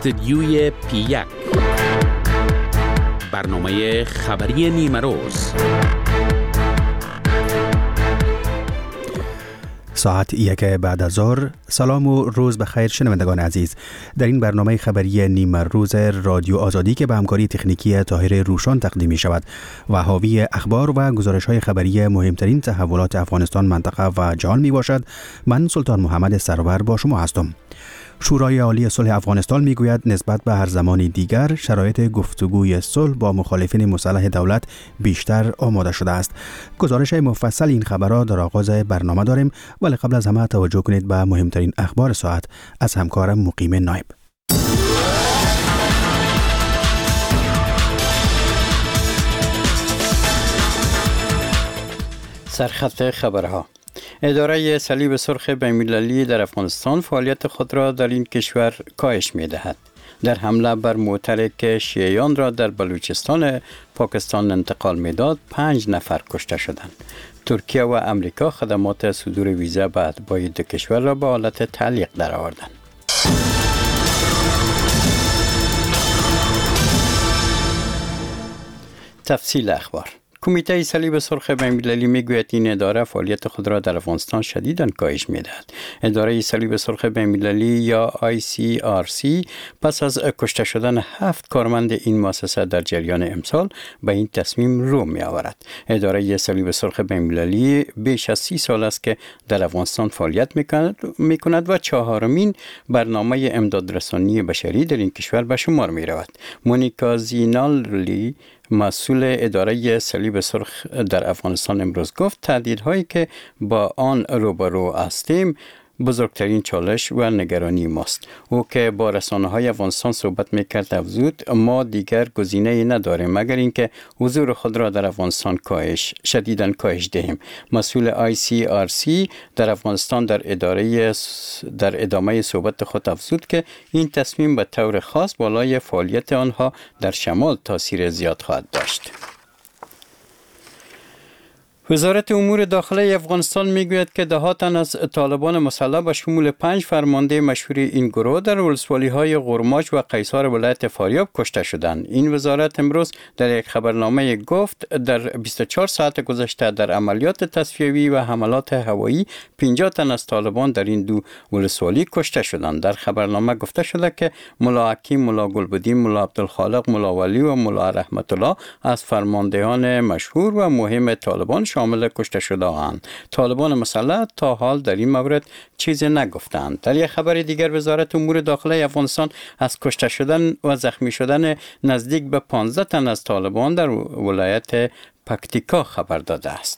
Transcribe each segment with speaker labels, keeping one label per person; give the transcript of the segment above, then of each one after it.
Speaker 1: استدیوی پی1 برنامه خبری نیمه روز.
Speaker 2: ساعت 1 بعد از ظهر. سلام و روز بخیر شنوندگان عزیز. در این برنامه خبری نیمه روز رادیو آزادی که به همکاری تکنیکی طاهر روشان تقدیم می شود و حاوی اخبار و گزارش های خبری مهمترین تحولات افغانستان، منطقه و جهان می باشد، من سلطان محمد سرور با شما هستم. شورای عالی صلح افغانستان میگوید نسبت به هر زمانی دیگر شرایط گفتگوی صلح با مخالفین مسلح دولت بیشتر آماده شده است. گزارش مفصل این خبر را در آغاز برنامه داریم، ولی قبل از همه توجه کنید به مهمترین اخبار ساعت از همکارم مقیم نایب.
Speaker 3: سرخط خبرها. اداره صلیب سرخ بین‌المللی در افغانستان فعالیت خود را در این کشور کاهش می‌دهد. در حمله بر موتری که شیعیان را در بلوچستان پاکستان انتقال می‌داد 5 نفر کشته شدند. ترکیه و امریکا خدمات صدور ویزا به اتباع دو کشور را به حالت تعلیق درآوردند. تفصیل اخبار. کمیته صلیب سرخ بین‌المللی میگوید این اداره فعالیت خود را در افغانستان شدیداً کاهش می‌دهد. اداره صلیب سرخ بین‌المللی یا ICRC پس از کشته شدن 7 کارمند این مؤسسه در جریان امسال به این تصمیم رو می‌آورد. اداره صلیب سرخ بین‌المللی بیش از 30 سال است که در افغانستان فعالیت می‌کند و 4مین برنامه امدادرسانی بشری در این کشور به شمار می‌رود. مونیکا زیناللی، مسئول اداره صلیب سرخ در افغانستان، امروز گفت تهدیدهایی که با آن روبرو هستیم بزرگترین چالش و نگرانی ماست. او که با رسانه‌های افغانستان صحبت می‌کرد افزود ما دیگر گزینه‌ای نداریم مگر اینکه حضور خود را در افغانستان شدیداً کاهش دهیم. مسئول ICRC در افغانستان در ادامه صحبت خود افزود که این تصمیم به طور خاص بالای فعالیت آنها در شمال تاثیر زیاد خواهد داشت. وزارت امور داخلی افغانستان میگوید که ده تن از طالبان مسلح به شمول 5 فرمانده مشهور این گروه در ولسوالی‌های قرماج و قیصار ولایت فاریاب کشته شدند. این وزارت امروز در یک خبرنامه گفت در 24 ساعت گذشته در عملیات تصفیوی و حملات هوایی 50 تن از طالبان در این دو ولسوالی کشته شدند. در خبرنامه گفته شده که ملا حکیم، ملا گلبدین، ملا عبدالخالق، ملا ولی و ملا رحمت الله از فرماندهان مشهور و مهم طالبان شامل کشته شده‌اند. طالبان مسلح تا حال در این مورد چیزی نگفتند. در یک خبر دیگر وزارت امور داخلی افغانستان از کشته شدن و زخمی شدن نزدیک به 15 تن از طالبان در ولایت پکتیکا خبر داده است.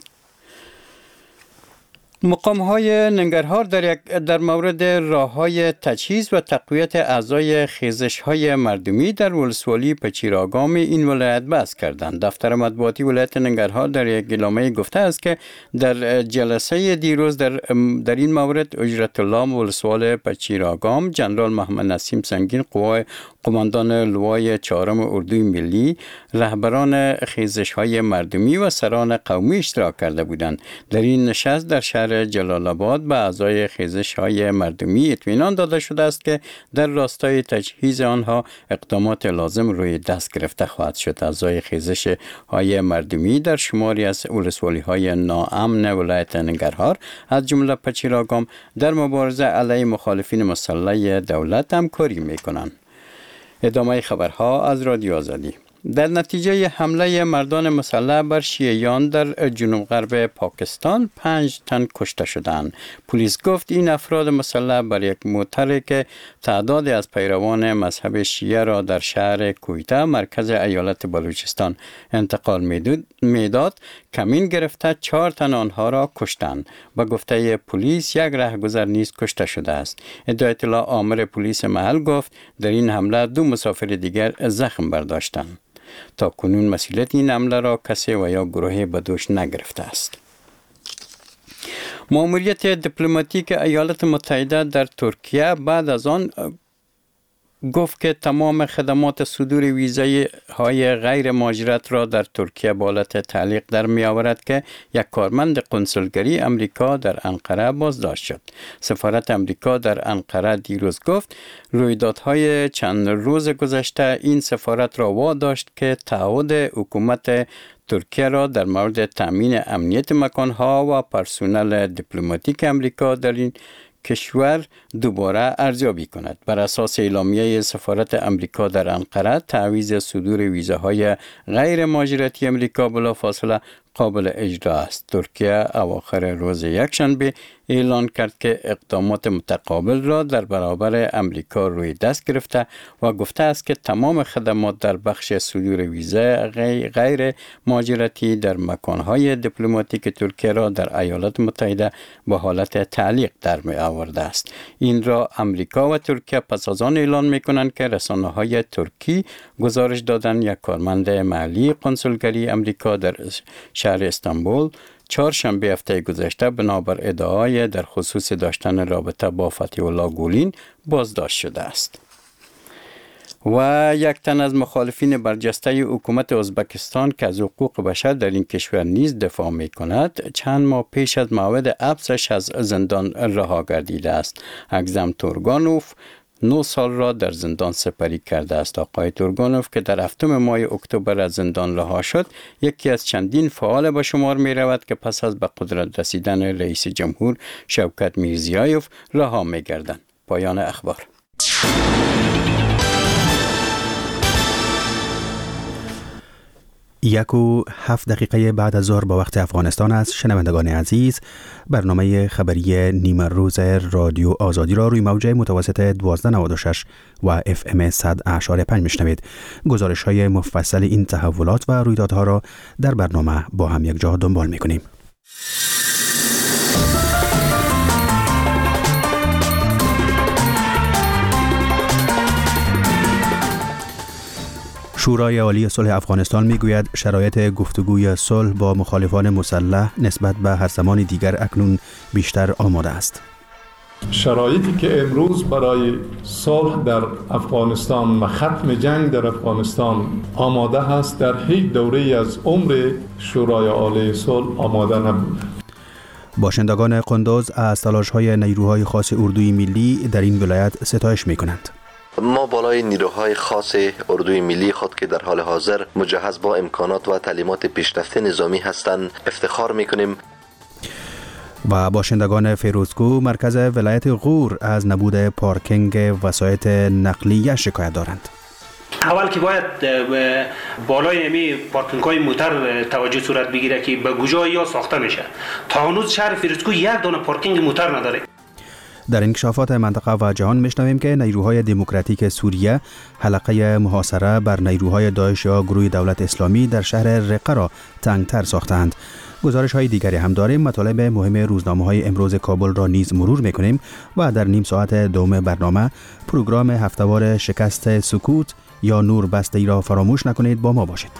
Speaker 3: مقام‌های ننگرهار در مورد راه‌های تجهیز و تقویت اعضای خیزش‌های مردمی در ولسوالی پچیراگام این ولایت بحث کردند. دفتر مطبوعاتی ولایت ننگرهار در یک اعلامیه گفته است که در جلسه دیروز در این مورد اجرت الله ولسوال پچیراگام، جنرال محمد نسیم سنگین، قماندان لوای 4 اردوی ملی، رهبران خیزش‌های مردمی و سران قومی اشتراک کرده بودند. در این نشست در شهر جلال آباد به اعضای خیزش‌های مردمی اطمینان داده شده است که در راستای تجهیز آنها اقدامات لازم روی دست گرفته خواهد شد. اعضای خیزش‌های مردمی در شماری از ولسوالی‌های ناامن ولایت ننگرهار از جمله پچیراگام در مبارزه علیه مخالفین مسلح دولت همکاری می‌کنند. ادامه خبرها از رادیو آزادی. در نتیجه حمله مردان مسلح بر شیعیان در جنوب غرب پاکستان 5 تن کشته شدند. پلیس گفت این افراد مسلح بر یک موتری که تعدادی از پیروان مذهب شیعه را در شهر کویته مرکز ایالت بلوچستان انتقال میداد کمین گرفته 4 تن آنها را کشتند. با گفته پلیس یک رهگذر نیز کشته شده است. ادایت الله آمر پلیس محل گفت در این حمله 2 مسافر دیگر زخم برداشتند. تا کنون مسئولیت این حمله را کسی و یا گروهی به دوش نگرفته است. مأموریت دیپلماتیک ایالات متحده در ترکیه بعد از آن گفت که تمام خدمات صدور ویزای های غیر مهاجرت را در ترکیه به حالت تعلیق در می آورد که یک کارمند قنسولگری امریکا در انقره بازداشت شد. سفارت امریکا در انقره دیروز گفت رویدادهای چند روز گذشته این سفارت را واداشت که تعهد حکومت ترکیه را در مورد تأمین امنیت مکانها و پرسنل دیپلماتیک امریکا در این کشور دوباره ارزیابی کند. بر اساس اعلامیه سفارت امریکا در انقره، تعویض صدور ویزاهای غیر مهاجرتی امریکا بلافاصله قابل اجرا است. ترکیه اواخر روز یکشنبه اعلان کرد که اقدامات متقابل را در برابر امریکا روی دست گرفته و گفته است که تمام خدمات در بخش صدور ویزا غیر مهاجرتی در مکانهای دیپلماتیک ترکیه را در ایالات متحده به حالت تعلیق در می آورده است. این را امریکا و ترکیه پس از آن اعلان می کنند که رسانه‌های ترکی گزارش دادند یک کارمند محلی قنسولگری امریکا در شهر استانبول چهارشنبه هفته گذشته بنابر ادعای در خصوص داشتن رابطه با فتح الله گولین بازداشت شده است. و یک تن از مخالفین برجسته حکومت ازبکستان که از حقوق بشر در این کشور نیز دفاع می کند چند ماه پیش از موعد حبسش از زندان رها گردیده است. اکزم تورگانوف 9 سال را در زندان سپری کرده است. آقای تورگانوف که در 7 ماه اکتبر از زندان رها شد یکی از چندین فعال به شمار می رود که پس از به قدرت رسیدن رئیس جمهور شوکت میرزیایوف رها می گردند. پایان اخبار.
Speaker 2: 1:07 بعد از ظهر با وقت افغانستان است. شنوندگان عزیز، برنامه خبری نیم روز رادیو آزادی را روی موج متوسط 1296 و FM 100.5 میشنوید. گزارش های مفصل این تحولات و رویدادها را در برنامه با هم یک جا دنبال میکنیم. شورای عالی صلح افغانستان میگوید شرایط گفتگوی صلح با مخالفان مسلح نسبت به هر زمان دیگر اکنون بیشتر آماده است.
Speaker 4: شرایطی که امروز برای صلح در افغانستان و ختم جنگ در افغانستان آماده است در هیچ دوره‌ای از عمر شورای عالی صلح آماده نبود.
Speaker 2: باشندگان قندوز از تلاش‌های نیروهای خاص اردوی ملی در این ولایت ستایش می‌کنند.
Speaker 5: ما بالای نیروهای خاص اردوی ملی خود که در حال حاضر مجهز با امکانات و تعلیمات پیشرفته نظامی هستند افتخار میکنیم.
Speaker 2: و باشندگان فیروزکو مرکز ولایت غور از نبود پارکینگ وسایط نقلیه شکایت دارند.
Speaker 6: اول که باید بالای امی پارکینگ های موتر توجه صورت بگیره که به کجا یا ساخته میشه. تا هنوز شهر فیروزکو یک دانه پارکینگ موتر نداره.
Speaker 2: در انکشافات منطقه و جهان میشنویم که نیروهای دموکراتیک سوریه حلقه محاصره بر نیروهای داعش یا گروه دولت اسلامی در شهر رقه را تنگتر ساختند. گزارش های دیگری هم داریم. مطالب مهم روزنامه های امروز کابل را نیز مرور میکنیم و در نیم ساعت دوم برنامه پروگرام هفته‌وار شکست سکوت یا نور بسته ای را فراموش نکنید. با ما باشید.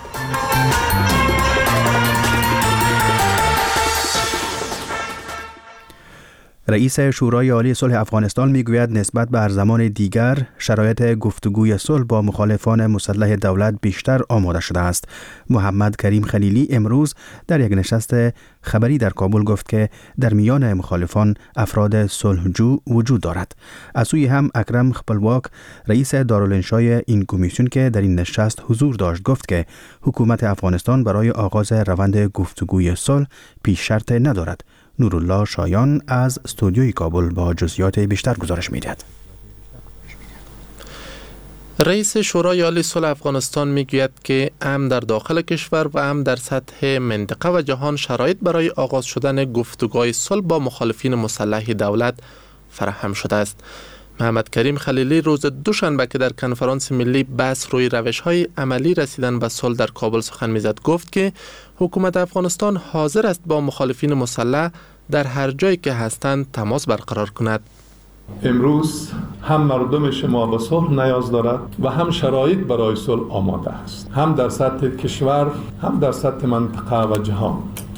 Speaker 2: رئیس شورای عالی صلح افغانستان میگوید نسبت به هر زمان دیگر شرایط گفتگوی صلح با مخالفان مسلح دولت بیشتر آماده شده است. محمد کریم خلیلی امروز در یک نشست خبری در کابل گفت که در میان مخالفان افراد صلحجو وجود دارد. از سوی هم اکرم خپلواک رئیس دارالانشای این کمیسیون که در این نشست حضور داشت گفت که حکومت افغانستان برای آغاز روند گفتگوی صلح پیش شرط ندارد. نورالله شایان از استودیوی کابل با جزئیات بیشتر گزارش می‌دهد.
Speaker 7: رئیس شورای عالی صلح افغانستان میگوید که هم در داخل کشور و هم در سطح منطقه و جهان شرایط برای آغاز شدن گفتگوهای صلح با مخالفین مسلح دولت فراهم شده است. محمد کریم خلیلی روز دوشنبه که در کنفرانس ملی بحث روی روش‌های عملی رسیدن به صلح در کابل سخن می‌زد گفت که حکومت افغانستان حاضر است با مخالفین مسلح در هر جایی که هستند تماس برقرار کند.
Speaker 4: امروز هم مردم شما به صلح نیاز دارد و هم شرایط برای صلح آماده است، هم در سطح کشور هم در سطح منطقه و جهان.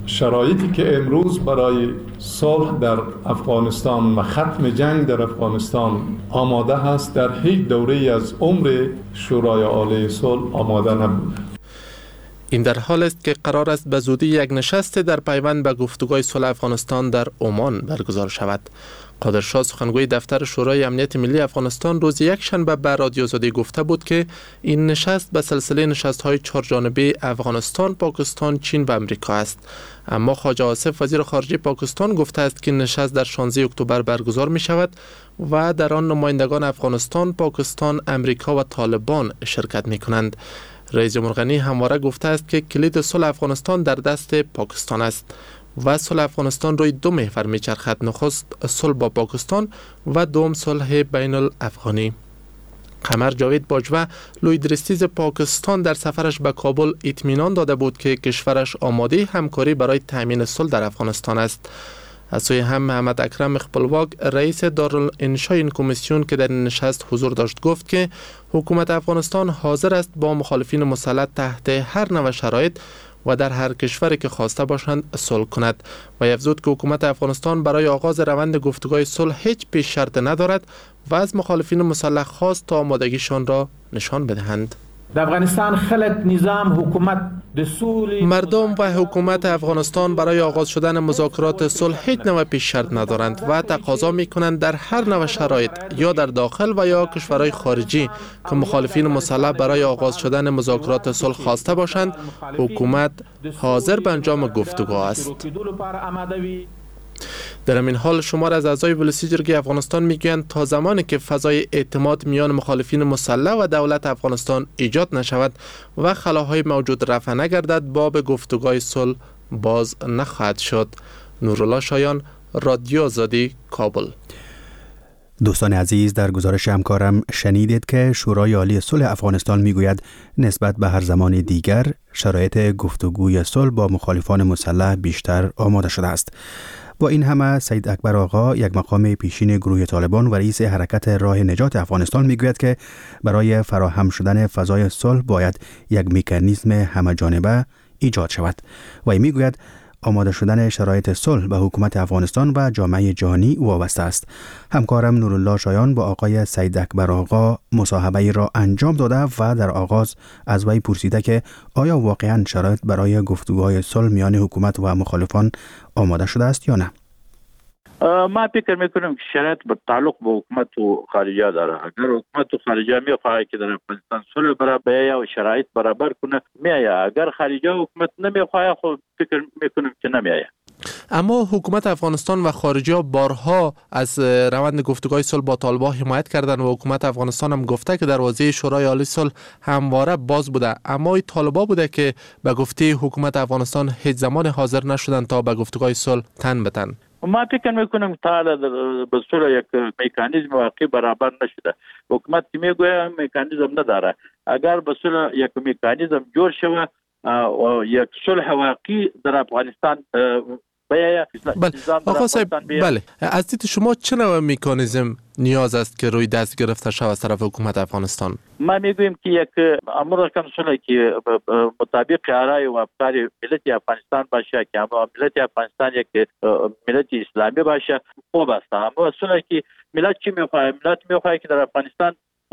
Speaker 4: شرایطی که امروز برای صلح در افغانستان و ختم جنگ در افغانستان آماده هست در هیچ دوره‌ای از عمر شورای عالی صلح آماده نبود.
Speaker 7: این در حال است که قرار است به زودی یک نشست در پیوند به گفتگوی صلح افغانستان در عمان برگزار شود. قادرشاه سخنگوی دفتر شورای امنیت ملی افغانستان روز یکشنبه به رادیو آزادی گفته بود که این نشست به سلسله نشست‌های چهارجانبه افغانستان، پاکستان، چین و امریکا است. اما خواجه آصف وزیر خارجه پاکستان گفته است که نشست در 16 اکتبر برگزار می شود و در آن نمایندگان افغانستان، پاکستان، امریکا و طالبان شرکت می کنند. رئیس جمهور غنی همواره گفته است که کلید صلح افغانستان در دست پاکستان است و صلح افغانستان روی دو محور میچرخد. نخست صلح با پاکستان و دوم صلح بین الافغانی. قمر جاوید باجوه لوی درستیز پاکستان در سفرش به کابل اطمینان داده بود که کشورش آماده همکاری برای تامین صلح در افغانستان است. از سوی هم محمد اکرم خپلواک رئیس دارالانشای این کمیسیون که در این نشست حضور داشت گفت که حکومت افغانستان حاضر است با مخالفین مسلح تحت هر نوع شرایط و در هر کشوری که خواسته باشند صلح کند و افزود که حکومت افغانستان برای آغاز روند گفتگوی صلح هیچ پیش شرط ندارد و از مخالفین مسلح خواست تا آمادگیشان را نشان بدهند.
Speaker 8: در افغانستان خلق نظام حکومت
Speaker 7: مردم و حکومت افغانستان برای آغاز شدن مذاکرات صلح هیچ نوع پیش شرط ندارند و تقاضا می‌کنند در هر نوع شرایط یا در داخل و یا کشورهای خارجی که مخالفین مسلح برای آغاز شدن مذاکرات صلح خواسته باشند، حکومت حاضر به انجام گفتگو است. در این حال شمار از اعضای ولسی جرگه افغانستان میگویند تا زمانی که فضای اعتماد میان مخالفین مسلح و دولت افغانستان ایجاد نشود و خلاهای موجود رفع نگردد، باب گفتگوی صلح باز نخواهد شد. نورالله شایان، رادیو آزادی، کابل.
Speaker 2: دوستان عزیز، در گزارش همکارم شنیدید که شورای عالی صلح افغانستان میگوید نسبت به هر زمان دیگر شرایط گفتگوی صلح با مخالفان مسلح بیشتر آماده شده است. با این همه سید اکبر آقا، یک مقام پیشین گروه طالبان و رئیس حرکت راه نجات افغانستان میگوید که برای فراهم شدن فضای صلح باید یک مکانیزم همه‌جانبه ایجاد شود و این میگوید آماده شدن شرایط صلح به حکومت افغانستان و جامعه جهانی وابسته است. همکارم نورالله شایان با آقای سید اکبر آقا مصاحبه را انجام داده و در آغاز از وی پرسیده که آیا واقعا شرایط برای گفتگوهای صلح میان حکومت و مخالفان آماده شده است یا نه؟
Speaker 9: ما فکر میکنم که شرایط به تعلق به حکومت و خارجه داره. اگر حکومت و خارجه میخواهد که در افغانستان صلح برابر و شرایط برابر کنه میایه، اگر خارجه و حکومت نمیخواهد خب فکر میکنم که نمیایه.
Speaker 7: اما حکومت افغانستان و خارجه بارها از روند گفتگوهای صلح با طالبان حمایت کردند و حکومت افغانستان هم گفته که دروازه شورای عالی صلح همواره باز بوده، اما این طالبان بوده که به گفته حکومت افغانستان هیچ زمان حاضر نشدند تا به گفتگوهای صلح تن بتن.
Speaker 9: ما فکر میکنم که تا به صورت یک مکانیزم واقعی برابر نشده. حکومت که میگوید مکانیزم نداره. اگر به صورت یک مکانیزم جور شود و یک صلح واقعی در افغانستان
Speaker 7: بله آقا صاحب، بله از دید شما چه نوع مکانیزم نیاز است که روی دست گرفته شود از طرف حکومت افغانستان؟
Speaker 9: ما میگوییم که یک امر رقم صلح که مطابق آرای و افکار ملت افغانستان باشه، که ملت افغانستان یک ملت اسلامی باشه خوب است. اما صلح که ملت چی میخواد؟ ملت میخواد که در افغانستان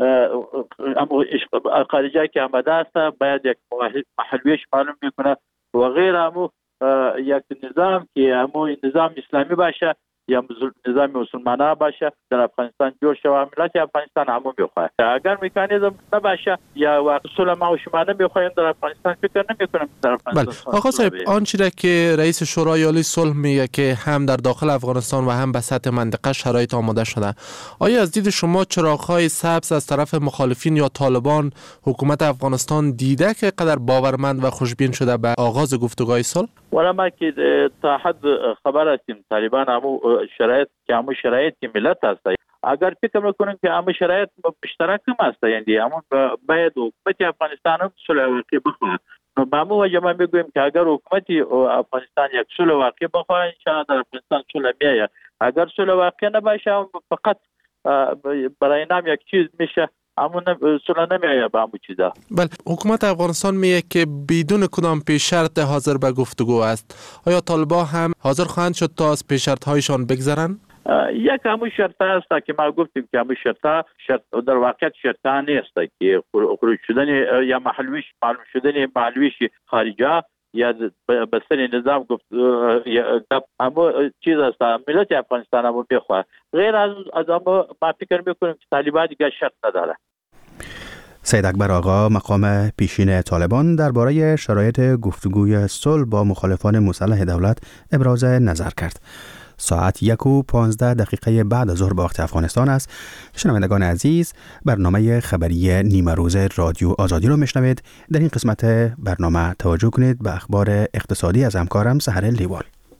Speaker 9: خارجه که آمده است باید یک محلویش معلوم میکنه و غیر امو یک نظام که همو نظام اسلامی باشه یا نظام مسلمانه باشه در افغانستان جور شود. ملت افغانستان همو میخواد. اگر مکانیزم نباشه یا واقع صلح ما و شما نمیخوایم در افغانستان فکر نمیکنم در افغانستان.
Speaker 7: بله آقا صاحب، آنچه را که رئیس شورای عالی صلح میگه که هم در داخل افغانستان و هم به سطح منطقه شرایط آماده شده، آیا از دید شما چراغ‌های سبز از طرف مخالفین یا طالبان حکومت افغانستان دیده که قدر باورمند و خوشبین شده به آغاز گفتگوهای صلح؟
Speaker 9: ولی ما که تا حد خبر هستیم طالبان همو شرایط که همو شرایط که ملت هست، اگر فکر میکنیم که همو شرایط مشترک هم هست، یعنی همون باید حکومت افغانستان هم صلح واقعی بخواه. با همون وجه ما میگویم که اگر حکومت افغانستان یک صلح واقعی بخواه انشاءالله در افغانستان صلح میایه. اگر صلح واقعی نباشه فقط برای نام یک چیز میشه همون اصولا نمیآید به همون چیزا.
Speaker 7: بله، حکومت افغانستان میگه که بدون کدام پیش شرط حاضر به گفتگو است. آیا طالبان هم حاضر خواهند شد تا از پیش شرط هایشان بگذرن؟
Speaker 9: یک همون شرط است که ما گفتیم که همون شرط در واقع شرط نیست که خروج شدن یا معلوم شدن معلومش خارجه یا بسر نظام گفت اما چیز است. ملت افغانستان هم میخواد غیر از اما ما فکر میکنیم که طالبان دیگه شرط نداره.
Speaker 2: سید اکبر آقا مقام پیشین طالبان درباره شرایط گفتگوی صلح با مخالفان مسلح دولت ابراز نظر کرد. ساعت 1:15 بعد از ظهر به وقت افغانستان است. شنوندگان عزیز، برنامه خبری نیمه روز رادیو آزادی رو میشنوید. در این قسمت برنامه توجه کنید به اخبار اقتصادی از همکارم سحر لیوال.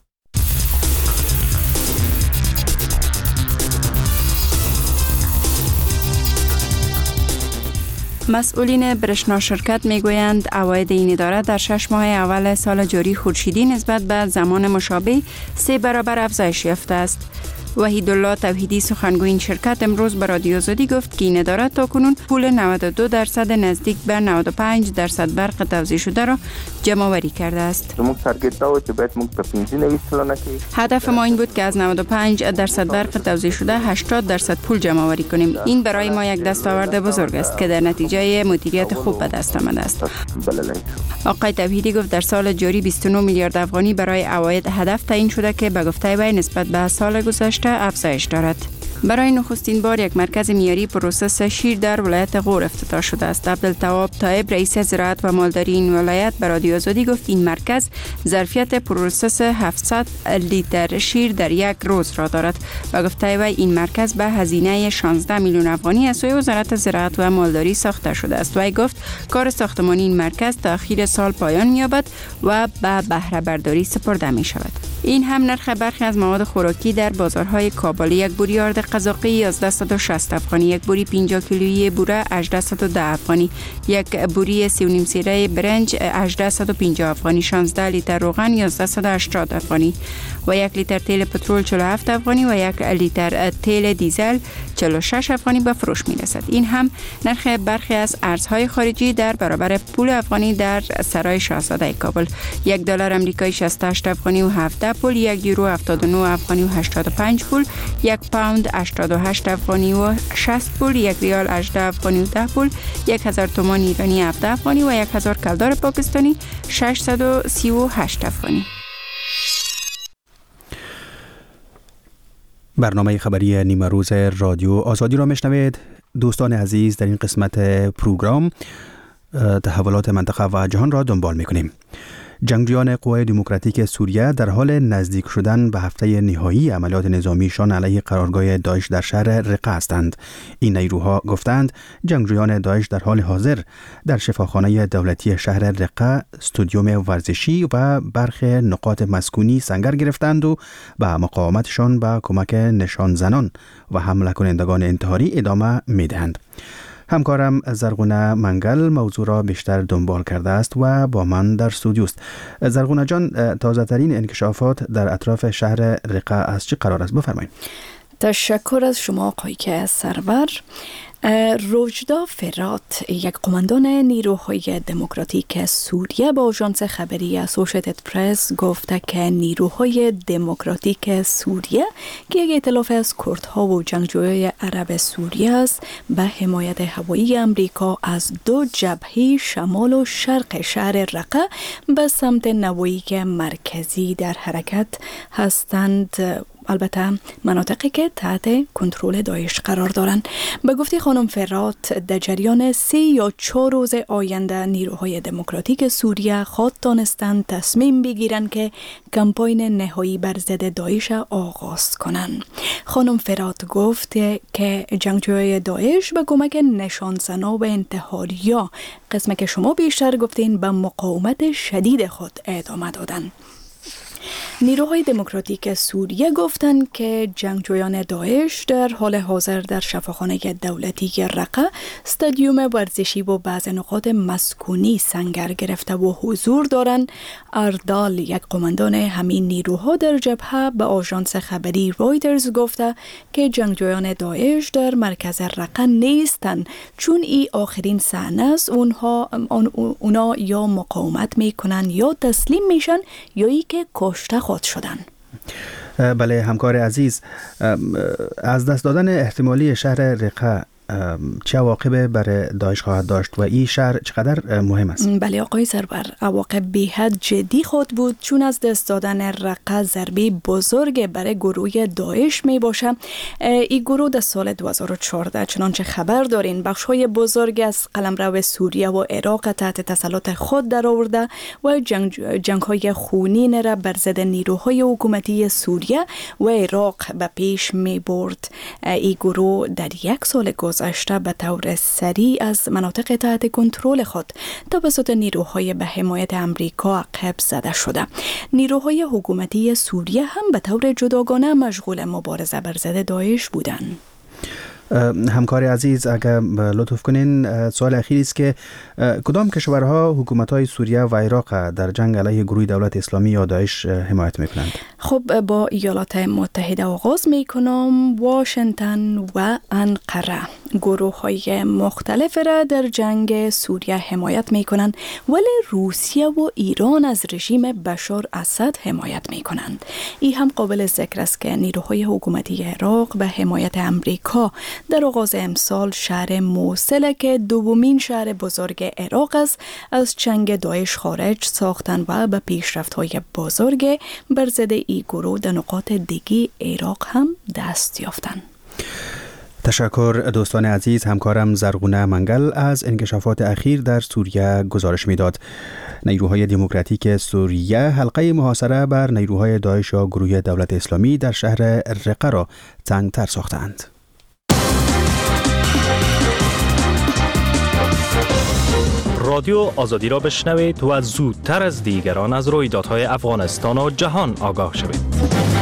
Speaker 10: مسئولین برشنا شرکت میگویند عواید این اداره در 6 ماه اول سال جاری خورشیدی نسبت به زمان مشابه 3 برابر افزایش یافته است. وحیدالله توحیدی سخنگوی این شرکت امروز به رادیو آزادی گفت که این اداره تاکنون پول 92% نزدیک به 95% برق توزیع شده را جمع آوری کرده است. هدف ما این بود که از 95% برق توزیع شده 80% پول جمع آوری کنیم. این برای ما یک دستاورد بزرگ است که در نتیجه مدیریت خوب به دست آمده است. آقای توحیدی گفت در سال جاری 29 میلیارد افغانی برای عواید هدف تعیین شده که به گفته وی نسبت به سال گذشته افزایش دارد. برای نخستین بار یک مرکز معیاری پروسس شیر در ولایت غور افتتاح شده است. عبدالتواب طایب رئیس زراعت و مالداری این ولایت به رادیو آزادی گفت این مرکز ظرفیت پروسس 700 لیتر شیر در یک روز را دارد. به گفته وی این مرکز به هزینه 16 میلیون افغانی از سوی وزارت زراعت و مالداری ساخته شده است. وی گفت کار ساختمانی این مرکز تا اخیر سال پایان می‌یابد و به بهره برداری سپرده می شود. این هم نرخ برخی از مواد خوراکی در بازارهای کابل: یک بوری آرد قزاقی 1160 افغانی، یک بوری 50 کیلویی بوره 1810 افغانی، یک بوری 3.5 سیره برنج 1850 افغانی، 16 لیتر روغن 1180 افغانی و یک لیتر تیل پترول 47 افغانی و یک لیتر تیل دیزل 46 افغانی به فروش می رسد. این هم نرخ برخی از ارزهای خارجی در برابر پول افغانی در سرای شاهزاده کابل: یک دلار آمریکایی 68 افغانی و 17 پول، یک یورو 79 افغانی و 85 پول، یک پوند 88 افغانی و 60 پول، یک ریال 18 افغانی و 10 پول، 1000 تومان ایرانی 17 افغانی و 1000 کلدار پاکستانی 638 افغانی.
Speaker 2: برنامه خبری نیمه روز رادیو آزادی را میشنوید. دوستان عزیز، در این قسمت پروگرام تحولات منطقه و جهان را دنبال میکنیم. جنگجویان قوای دموکراتیک سوریه در حال نزدیک شدن به هفته نهایی عملیات نظامیشان علیه قرارگاه داعش در شهر رقه هستند. این نیروها گفتند جنگجویان داعش در حال حاضر در شفاخانه دولتی شهر رقه، استودیوم ورزشی و برخی نقاط مسکونی سنگر گرفتند و به مقاومتشان با کمک نشان زنان و حمله کنندگان انتحاری ادامه میدهند. همکارم زرغونه منگل موضوع را بیشتر دنبال کرده است و با من در استودیو است. زرغونه جان، تازه ترین انکشافات در اطراف شهر رقه از چه قرار است؟ بفرمایید.
Speaker 11: تشکر از شما آقای که سرور. روجدا فرات، یک قماندان نیروهای دموکراتیک سوریه، با آژانس خبری اسوشیتد پرس گفته که نیروهای دموکراتیک سوریه که یک ائتلاف از کردها و جنگجویان عرب سوریه است، به حمایت هوایی امریکا از 2 جبهه شمال و شرق شهر رقه به سمت نواحی مرکزی در حرکت هستند. البته مناطقی که تحت کنترل داعش قرار دارند. به گفته خانم فرات، در جریان 3 یا 4 روز آینده نیروهای دموکراتیک سوریه خواهد دانستند تصمیم بگیرند که کمپاین نهایی بر ضد داعش آغاز کنند. خانم فرات گفت که جنگجویان داعش به کمک نشانزنا و انتحاریا، قسمی که شما بیشتر گفتین، به مقاومت شدید خود ادامه دادند. نیروهای دموکراتیک سوریه گفتند که جنگجویان داعش در حال حاضر در شفاخانه دولتی رقه، استادیوم ورزشی و بعض نقاط مسکونی سنگر گرفته و حضور دارند. اردال، یک قماندان همین نیروها در جبهه، به آژانس خبری رایترز گفته که جنگجویان داعش در مرکز رقه نیستند، چون این آخرین صحنه است. اونا یا مقاومت میکنن یا تسلیم میشن یا ای که کشته خود شدن.
Speaker 2: بله همکار عزیز، از دست دادن احتمالی شهر رقه چه عواقب برای داعش خواهد داشت و این شهر چقدر مهم است؟
Speaker 11: بله آقای سرور، عواقب بی‌حد جدی خود بود، چون از دست دادن رقه ضربه بزرگ برای گروه داعش می باشه. این گروه در سال 2014 چنانچه خبر دارین بخش‌های بزرگ از قلمرو سوریه و عراق تحت تسلط خود در آورده و جنگ‌های خونین را بر ضد نیروهای حکومتی سوریه و عراق به پیش می برد. این گروه در یک سال گذشته به طور سریع از مناطق تحت کنترل خود توسط نیروهای به حمایت امریکا عقب زده شده. نیروهای حکومتی سوریه هم به طور جداگانه مشغول مبارزه بر ضد داعش بودند.
Speaker 2: همکار عزیز، اگر لطف کنین، سوال اخیری است که کدام کشورها حکومت‌های سوریه و عراق در جنگ علیه گروه دولت اسلامی یا داعش حمایت می‌کنند؟
Speaker 11: خب با ایالات متحده آغاز می‌کنم. واشنگتن و انقره گروه‌های مختلف را در جنگ سوریه حمایت می‌کنند، ولی روسیه و ایران از رژیم بشار اسد حمایت می‌کنند. این هم قابل ذکر است که نیروهای حکومتی عراق به حمایت امریکا در آغاز امسال شهر موصل که دومین شهر بزرگ عراق است از جنگ داعش خارج ساختن و به پیشرفت‌های بزرگ بر ضد این گروه در نقاط دیگه عراق هم دست یافتند.
Speaker 2: تشکر دوستان عزیز. همکارم زرغونه منگل از انکشافات اخیر در سوریه گزارش میداد. نیروهای دموکراتیک سوریه حلقه محاصره بر نیروهای داعش یا گروه دولت اسلامی در شهر رقه را تنگ‌تر ساختند.
Speaker 12: رادیو آزادی را بشنوید و زودتر از دیگران از رویدادهای افغانستان و جهان آگاه شوید.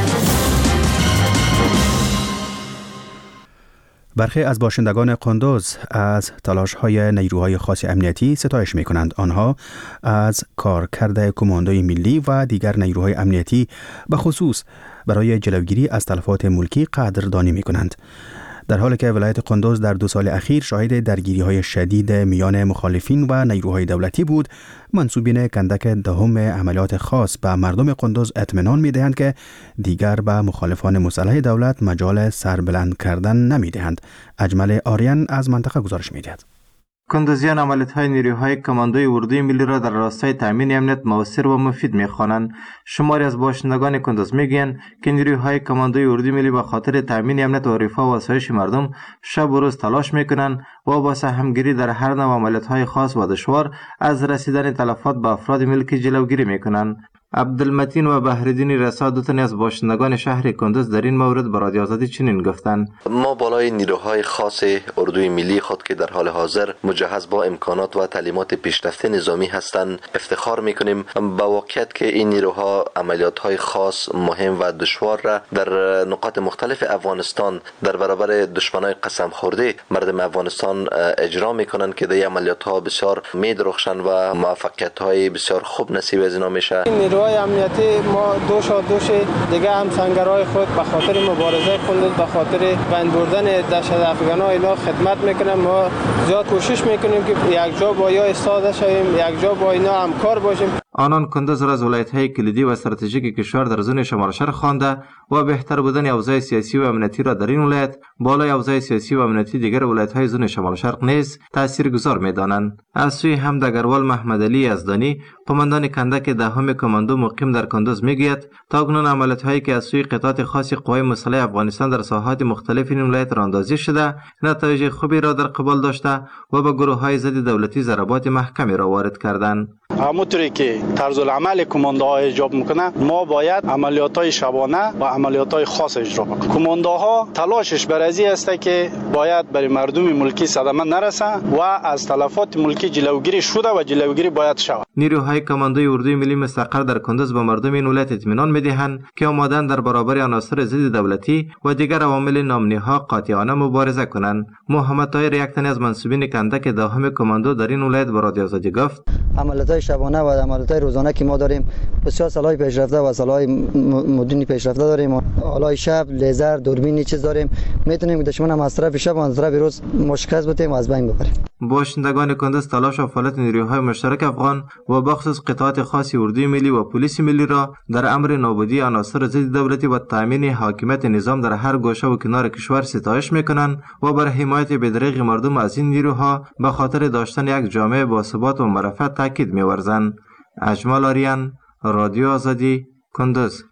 Speaker 2: برخی از باشندگان قندوز از تلاش‌های نیروهای خاص امنیتی ستایش می‌کنند. آنها از کارکرد کماندوی ملی و دیگر نیروهای امنیتی به خصوص برای جلوگیری از تلفات ملکی قدردانی می‌کنند. در حالی که ولایت قندوز در 2 سال اخیر شاهد درگیری‌های شدید میان مخالفین و نیروهای دولتی بود، منسوبین کندک دهم عملیات خاص به مردم قندوز اطمینان می‌دهند که دیگر به مخالفان مسلح دولت مجال سربلند کردن نمی‌دهند. اجمل آریان از منطقه گزارش می‌دهد.
Speaker 13: کندوزیان عملیات‌های نیروهای کماندوی اردوی ملی را در راستای تامین امنیت موثر و مفید می‌خوانند. شماری از باشندگان کندوز میگویند که نیروهای کماندوی اردوی ملی به خاطر تامین امنیت و رفاه و آسایش مردم شب و روز تلاش می‌کنند و با سهمگیری در هر نوع عملیات‌های خاص و دشوار از رسیدن تلفات به افراد ملکی جلوگیری می‌کنند. عبدالمتین و بهردین رسا، دو تن از باشندگان شهر کندوز، در این مورد به رادیو آزادی چنین گفتند:
Speaker 5: ما بالای نیروهای خاص اردوی ملی خود که در حال حاضر مجهز با امکانات و تعلیمات پیشرفته نظامی هستند افتخار میکنیم. با واقعیت که این نیروها عملیات‌های خاص مهم و دشوار را در نقاط مختلف افغانستان در برابر دشمنای قسم خورده مردم افغانستان اجرا میکنند که در عملیات‌ها بسیار میدرخشند و موفقیت‌های بسیار خوب نصیب از اینا میشه.
Speaker 14: نیروهای امنیتی ما دوش دیگه هم سنگرهای خود به خاطر مبارزه کندوز، به خاطر بند بردن دهشت افغان‌ها اینا خدمت میکنیم. ما زیاد کوشش میکنیم که یک جا با یا استاد شویم، یک جا با اینا همکار باشیم.
Speaker 13: آنان کندوز را از ولایت‌های کلیدی و استراتژیک کشور در زون شمال شرق خوانده و بهتر بودن اوضاع سیاسی و امنیتی را در این ولایت بالای اوضاع سیاسی و امنیتی دیگر ولایت‌های زون شمال شرق نیز تاثیرگذار می‌دانند. از سوی حمدگروال محمد علی یزدانی، قماندان کندک دهم کماندو مقیم در کندوز، میگوید تاکنون عملیات‌هایی که از سوی قطعات خاص قوای مسلح افغانستان در ساحات مختلف این ولایت راندازی شده، نتایج خوبی را در قبال داشته و به گروه‌های ضد دولتی ضربات محکمی را وارد کردند.
Speaker 15: همونطوری که طرز العمل کماندوها ایجاب میکنه، ما باید عملیات‌های شبانه و عملیات‌های خاص اجرا کنیم. کماندوها تلاشش بر ازی است که باید برای مردم ملکی صدمه نرسه و از تلفات ملکی جلوگیری شده و جلوگیری باید شود.
Speaker 13: نیروهای نیروهای کماندوی اردوی ملی مستقر در کندز به مردم این ولایت اطمینان می‌دهند که آماده‌اند در برابر عناصر ضد دولتی و دیگر عوامل نامنی‌ها قاطعانه مبارزه کنند. محمد طاهر یک تن از منصوبین کندک داهم کماندو در این ولایت به رادیو آزادی گفت:
Speaker 16: عملیات‌های شبانه و عملیات‌های روزانه که ما داریم بسیار سلاح پیشرفته و سلاح مدرنی پیشرفته داریم. آلای شب، لیزر، دوربین چیز داریم. میتونیم دشمن هم از طرف شب و از طرف روز مشخص بتیم و از بین ببریم.
Speaker 13: باشندگان کندز تلاش و فعالیت نیروهای مشترک افغان و بخصوص قطعات خاص اردوی ملی و پلیس ملی را در امر نابودی عناصر ضد دولتی و تامین حاکمیت نظام در هر گوشه و کنار کشور ستایش میکنند و بر حمایت بی‌دریغ مردم از این نیروها به خاطر داشتن یک جامعه باثبات و مرفه تاکید می‌ورزند. اجمال آریان، رادیو آزادی، کندز.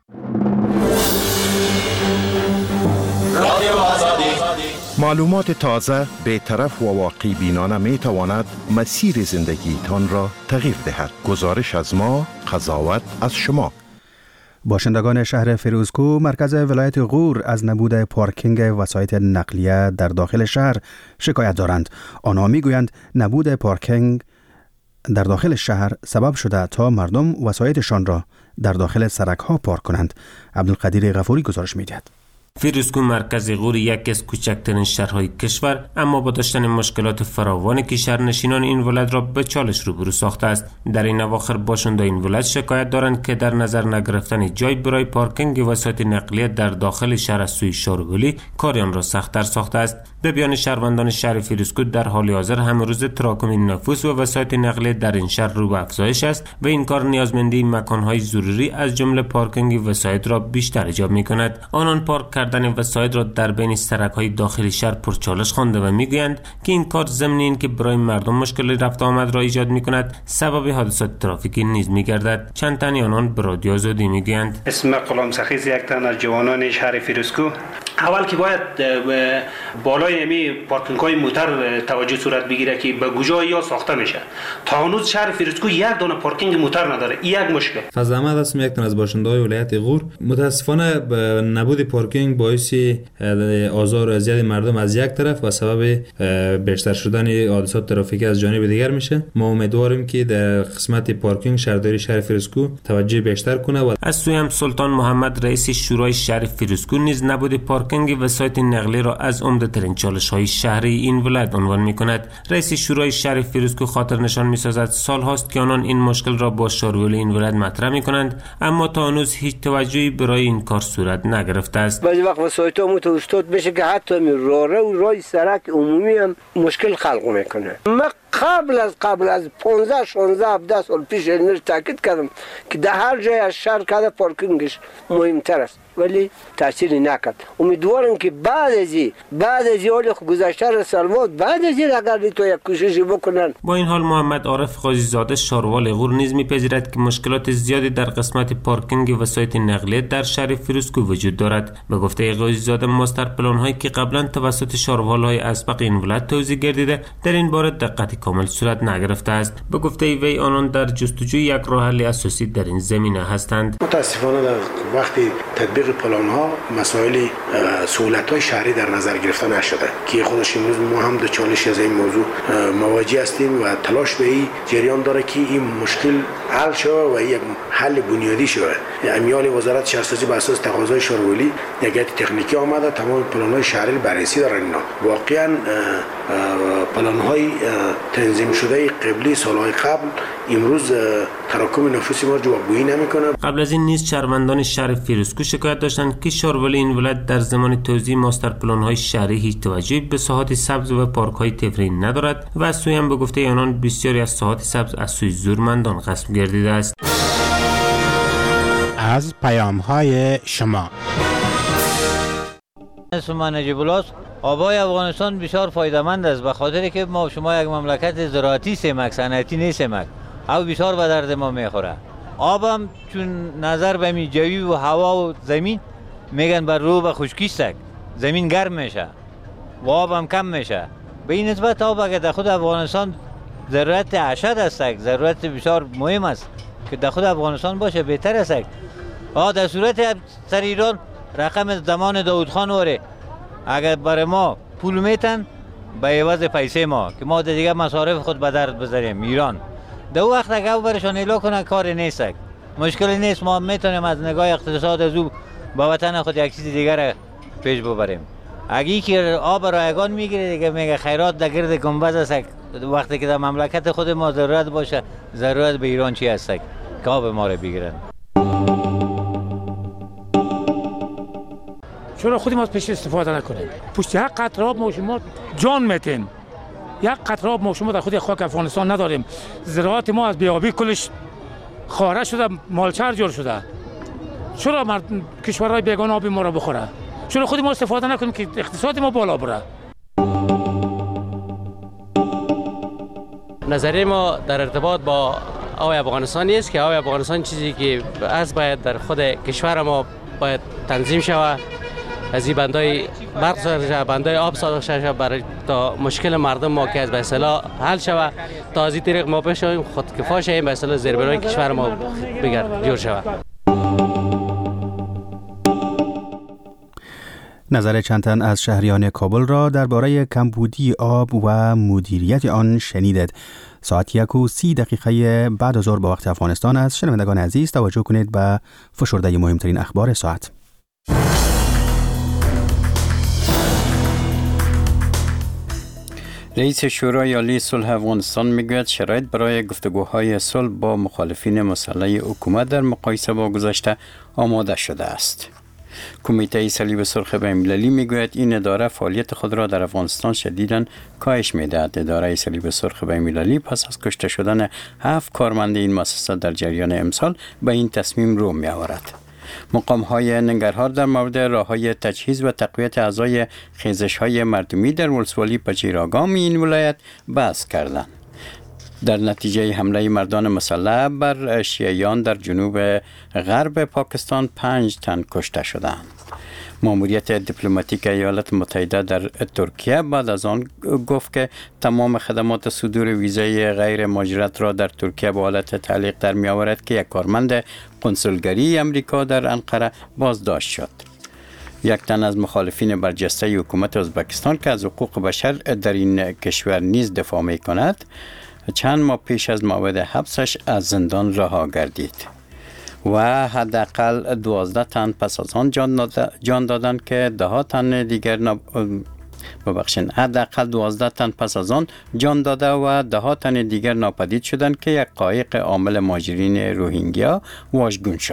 Speaker 17: معلومات تازه، بی‌طرف و واقعی بینانه می تواند مسیر زندگیتان را تغییر دهد. گزارش از ما، قضاوت از شما.
Speaker 2: باشندگان شهر فیروزکو مرکز ولایت غور از نبود پارکینگ وسایط نقلیه در داخل شهر شکایت دارند. آنها میگویند نبود پارکینگ در داخل شهر سبب شده تا مردم وسایطشان را در داخل سرک‌ها پارک کنند. عبدالقدیر غفوری گزارش می‌دهد.
Speaker 18: فیروزکو مرکز غور یکی از کوچکترین شهرهای کشور، اما با داشتن مشکلات فراوانی که شهرنشینان این ولایت را به چالش روبرو ساخته است. در این اواخر باشندگان این ولایت شکایت دارند که در نظر نگرفتن جای برای پارکینگ وسایط نقلیه در داخل شهر از سوی شارولی کار آن را سخت‌تر ساخته است. به بیان شهروندان شهر فیروزکو در حال حاضر همه روز تراکم نفوس و وسایط نقلیه در این شهر رو به افزایش است و این کار نیازمندی مکان‌های ضروری از جمله پارکینگ وسایط را بیشتر ایجاب می‌کند. آنان پارک کردن وسایط را در بین سرک‌های داخلی شهر پرچالش خوانده و میگویند که این کار ضمن این که برای مردم مشکل رفت آمد را ایجاد می‌کند، سبب حادثات ترافیکی نیز می‌گردد. چند تن آنان به رادیو آزادی میگویند:
Speaker 6: اسم غلام سخیز یک تن از جوانان شهر فیروزکو. اول که باید بالای می پارکینگ‌های موتر توجه صورت بگیره که به کجای یا ساخته میشه. تا هنوز شهر فیروزکو یک دانه پارکینگ موتر نداره. این یک مشکل.
Speaker 19: فضل احمد هستم، یک تن از باشنده‌های ولایت غور. متاسفانه نبود پارکینگ باعث آزار و اذیت مردم از یک طرف و سبب بیشتر شدن حادثات ترافیکی از جانب دیگر میشه. ما امیدواریم که در قسمت پارکینگ شهرداری شهر فیروزکو توجه بیشتر کنه. و
Speaker 18: از سوی هم سلطان محمد رئیس شورای شهر فیروزکو نیز نبود پارکینگ وسایط نقلیه را از عمده‌ترین چالش‌های شهری این ولایت عنوان می‌کند. رئیس شورای شهر فیروزکو خاطر نشان می‌سازد سال هاست که آنان این مشکل را با شارولی این ولایت مطرح می‌کنند، اما تا هنوز هیچ توجهی برای این کار صورت نگرفته است.
Speaker 20: بعضی وقت وسایط‌ها متوسط بشه که حتی راه و راه سرک عمومی هم مشکل خلق میکنه. ما قبل از 15 16 17 سال پیش این تاکید کردم که در هر جای از شهر کده پارکینگش مهمتر است، ولی تأثیری نکرد. امیدوارم که بعد از این گذشته سالوات بعد از این اگر تو یک کوششی بکنن.
Speaker 18: با این حال محمد عارف قاضی زاده شاروال غور نیز می‌پذیرد که مشکلات زیادی در قسمت پارکینگ وسایط نقلیه در شهر فیروزکو وجود دارد. به گفته قاضی زاده ماستر پلان هایی که قبلا توسط شاروال‌های اسبق این ولایت توزیع گردیده در این باره دقت کامل صورت نگرفته است. به گفته وی آنان در جستجوی یک راه حل اساسی در این زمینه هستند.
Speaker 21: متاسفانه در وقتی تطبیق پلان ها مسائل سهولت های شهری در نظر گرفته نشده که خودش امروز ما هم در چالش از این موضوع مواجه هستیم و تلاش به این جریان داره که این مشکل حل شود و یک حل بنیادی شود. امیال وزارت شهرسازی بر اساس تقاضای شارولی یک هیئت تکنیکی آمده تمام پلان های شهری بررسی دارن. اینا واقعا پلان های تنظیم شده قبلی سالهای قبل امروز تراکم نفوسی ما جوابگویی نمیکنه.
Speaker 18: قبل از این نیز شهروندان شهر فیروزکو شکایت داشتند که شارولی این ولایت در زمان توزیع ماستر پلان های شهری هیچ توجهی به ساحات سبز و پارک های تفریحی ندارد و از سوی هم به گفته آنان بسیاری از ساحات سبز از سوی زورمندان غصب گردیده است.
Speaker 22: از پیام های شما
Speaker 23: اسم نجیب الله است. آبای افغانستان بسیار فایده‌مند است به خاطر که ما شما یک مملکت زراعتی سمک صنعتی نیستیم او بسیار به درد ما میخوره. آبم چون نظر به می جوی و هوا و زمین میگن بر رو به خشکی است، زمین گرم میشه و آبم کم میشه. به این نسبت آب اگر در خود افغانستان ضرورت اشد است، ضرورت بسیار مهم است که در خود افغانستان باشه بهتر است. در صورت سر ایران رقم زمان داود خان وره اگر برای ما پول میتن به عوض پیسه ما که ما دیگه مصارف خود به درد بذاریم ایران در وقت اگه او برشان ایلا کنه کار نیست، مشکلی نیست. ما میتونیم از نگاه اقتصاد از او با وطن خود یک چیز دیگر پیش ببریم. اگه که آب رایگان میگیره دیگه میگه خیرات در گرد گنبد است. وقتی که در مملکت خود ما ضرورت باشه، ضرورت به ایران چی است که آب ما رو بگیرن.
Speaker 1: چرا خودی ما پیش استفاده نکنیم؟ پشت یک قطره آب ما شما جان میتیم. یک قطره آب ما شما در خود خاک افغانستان نداریم. زراعت ما از بیابی کلش خاره شده، مالچر جور شده. چرا کشورهای بیگانه آب ما را بخوره؟ چرا خودی ما استفاده نکنیم که اقتصاد ما بالا بره؟
Speaker 3: نظریه ما در ارتباط با آب افغانستان است که آب افغانستان چیزی که از باید در خود کشور ما باید تنظیم شود. از این بندای برق ساخته شود، بندای آب ساخته شود برای تا مشکل مردم ما که از به اصطلاح حل شود، تا از این طریق ما بشویم خودکفا شویم، به اصطلاح زیربنای کشور ما بگرد جور شود.
Speaker 2: نظر چند تن از شهریان کابل را درباره کمبودی آب و مدیریت آن شنیدید. ساعت 1:30 بعد از ظهر با وقت افغانستان است. شنوندگان عزیز توجه کنید به فشرده مهمترین اخبار ساعت.
Speaker 4: رئیس شورای عالی صلح افغانستان میگوید شرایط برای گفتگوهای صلح با مخالفین مسلح حکومت در مقایسه با گذشته آماده شده است. کمیته صلیب سرخ بین‌المللی میگوید این اداره فعالیت خود را در افغانستان شدیداً کاهش میدهد. اداره صلیب سرخ بین‌المللی پس از کشته شدن 7 کارمند این مؤسسه در جریان امسال به این تصمیم رو می‌آورد. مقام‌های ننگرهار در مورد راه‌های تجهیز و تقویت اعضای خیزش‌های مردمی در ولسوالی پچیراگام این ولایت بحث کردند. در نتیجه حمله مردان مسلح بر شیعیان در جنوب غرب پاکستان 5 تن کشته شدند. ماموریت دیپلماتیک ایالات متحده در ترکیه بعد از آن گفت که تمام خدمات صدور ویزای غیر مهاجرت را در ترکیه به حالت تعلیق در می آورد که یک کارمند کنسولگری امریکا در انقره بازداشت شد. یک تن از مخالفین برجسته حکومت ازبکستان که از حقوق بشر در این کشور نیز دفاع می کند چند ماه پیش از موعد حبسش از زندان رها گردید و حداقل 12 تن پس از آن جان دادند که 10 تن دیگر حداقل 12 تن پس از آن جان داده و 10 تن دیگر ناپدید شدند که یک قایق حامل مهاجرین روهینگیا واژگون شد.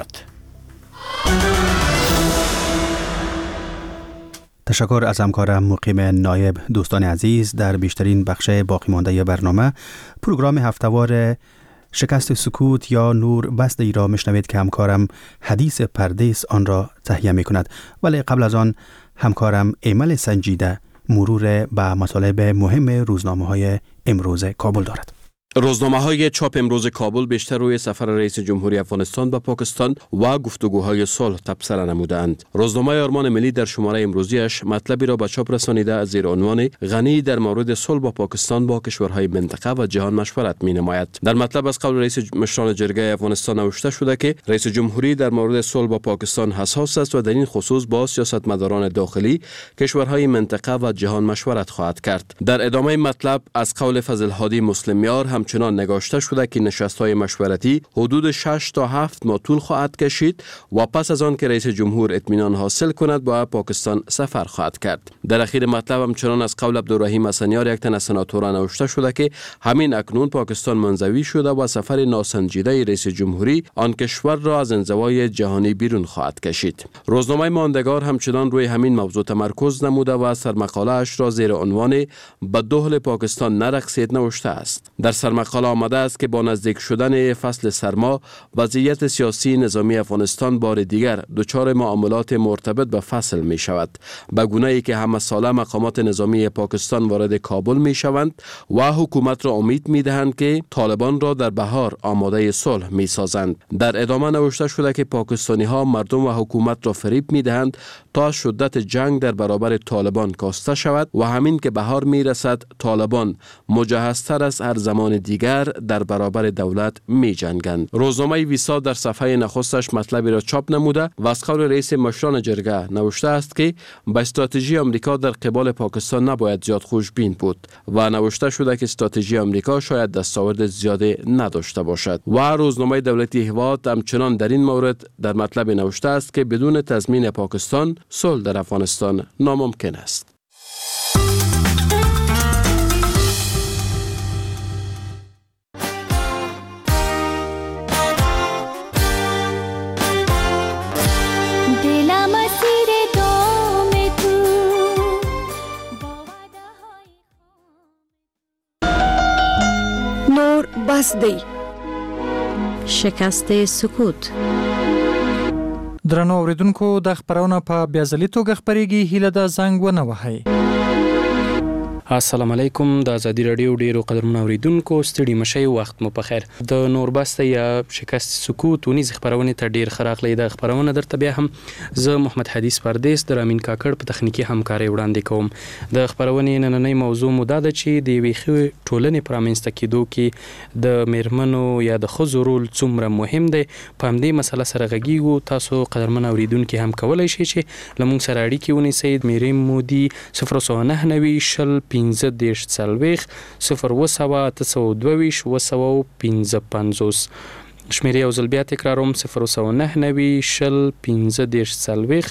Speaker 2: تشکر از همکارم مقیم نایب. دوستان عزیز، در بیشترین بخش باقی مانده برنامه پروگرام هفتهوار شکست سکوت یا نور بست ای را میشنوید که همکارم حدیث پردیس آن را تهیه می کند. ولی قبل از آن همکارم ایمل سنجیده مرور به مطالب مهم روزنامه های امروز کابل دارد.
Speaker 24: روزنامه‌های چاپ امروز کابل بیشتر روی سفر رئیس جمهوری افغانستان به پاکستان و گفتگوهای صلح تبصره نمودند. روزنامه آرمان ملی در شماره امروزیش مطلبی را به چاپ رسانیده از زیر عنوان غنی در مورد صلح با پاکستان با کشورهای منطقه و جهان مشورت می‌نماید. در مطلب از قول رئیس مشران جرگه افغانستان نوشته شده که رئیس جمهوری در مورد صلح با پاکستان حساس است و در این خصوص با سیاستمداران داخلی کشورهای منطقه و جهان مشورت خواهد کرد. در ادامه مطلب از قول فضل هادی مسلمیار همچنان نگاشته شده که نشست‌های مشورتی حدود 6 تا 7 ماه طول خواهد کشید و پس از آن که رئیس جمهور اطمینان حاصل کند با پاکستان سفر خواهد کرد. در اخیر مطلب همچنان از قول عبدالرحیم حسنیار یک تن از سناتوران نوشته شده که همین اکنون پاکستان منزوی شده و سفر ناسنجیده رئیس جمهوری آن کشور را از انزوای جهانی بیرون خواهد کشید. روزنامه ماندگار همچنان روی همین موضوع تمرکز نموده و سرمقاله اش را زیر عنوان به دهل پاکستان نرقصید نوشته است. در سرمقاله آمده است که با نزدیک شدن فصل سرما وضعیت سیاسی نظامی افغانستان بار دیگر دچار معاملات مرتبط به فصل می شود، به گونه‌ای که همه ساله مقامات نظامی پاکستان وارد کابل می شوند و حکومت را امید می دهند که طالبان را در بهار آماده صلح می سازند. در ادامه نوشته شده که پاکستانی ها مردم و حکومت را فریب می دهند تا شدت جنگ در برابر طالبان کاسته شود و همین که بهار می رسد طالبان مجهزتر از هر زمان کشوران دیگر در برابر دولت می جنگند. روزنامه ویسا در صفحه نخستش مطلبی را چاپ نموده و از قول رئیس مشران جرگه نوشته است که به استراتژی آمریکا در قبال پاکستان نباید زیاد خوشبین بود و نوشته شده که استراتژی آمریکا شاید دستاورد زیادی نداشته باشد. و روزنامه دولتی هواد همچنان در این مورد در مطلب نوشته است که بدون تضمین پاکستان صلح در افغانستان ناممکن است.
Speaker 11: نور بس دی
Speaker 7: شکست سکوت.
Speaker 8: درنو اوریدونکو د خبرونه په بیازلي توګه خبرېږي، هیله د زنګ ونه وهئ.
Speaker 9: السلام علیکم. د ازادي رادیو ډیرو قدرمنو اوریدونکو ستړي مشئ، وخت مو په خیر. د نوربسته یا شکست سکوت ونیز خبرونه ته ډیر خراغلی د خبرونه درته بیا هم زه محمد حدیث پردیس د رامین کاکړ په تخنیکی همکاري وړاندې کوم. د خبرونه نننۍ موضوع مو دا ده چې د ویخي ټولنې پرامنځته کېدو کې د میرمنو یا د ښځو رول څومره مهم دی. په همدې مسله سره غږیږو. تاسو قدرمن اوریدونکو هم کولای شئ چې لمونږ سره اړیکې ونیسئ. مریم مودي 099 15 دیش سلویخ 0 222 شمیره او زل بیا تکرارم 099 15 دیش سلویخ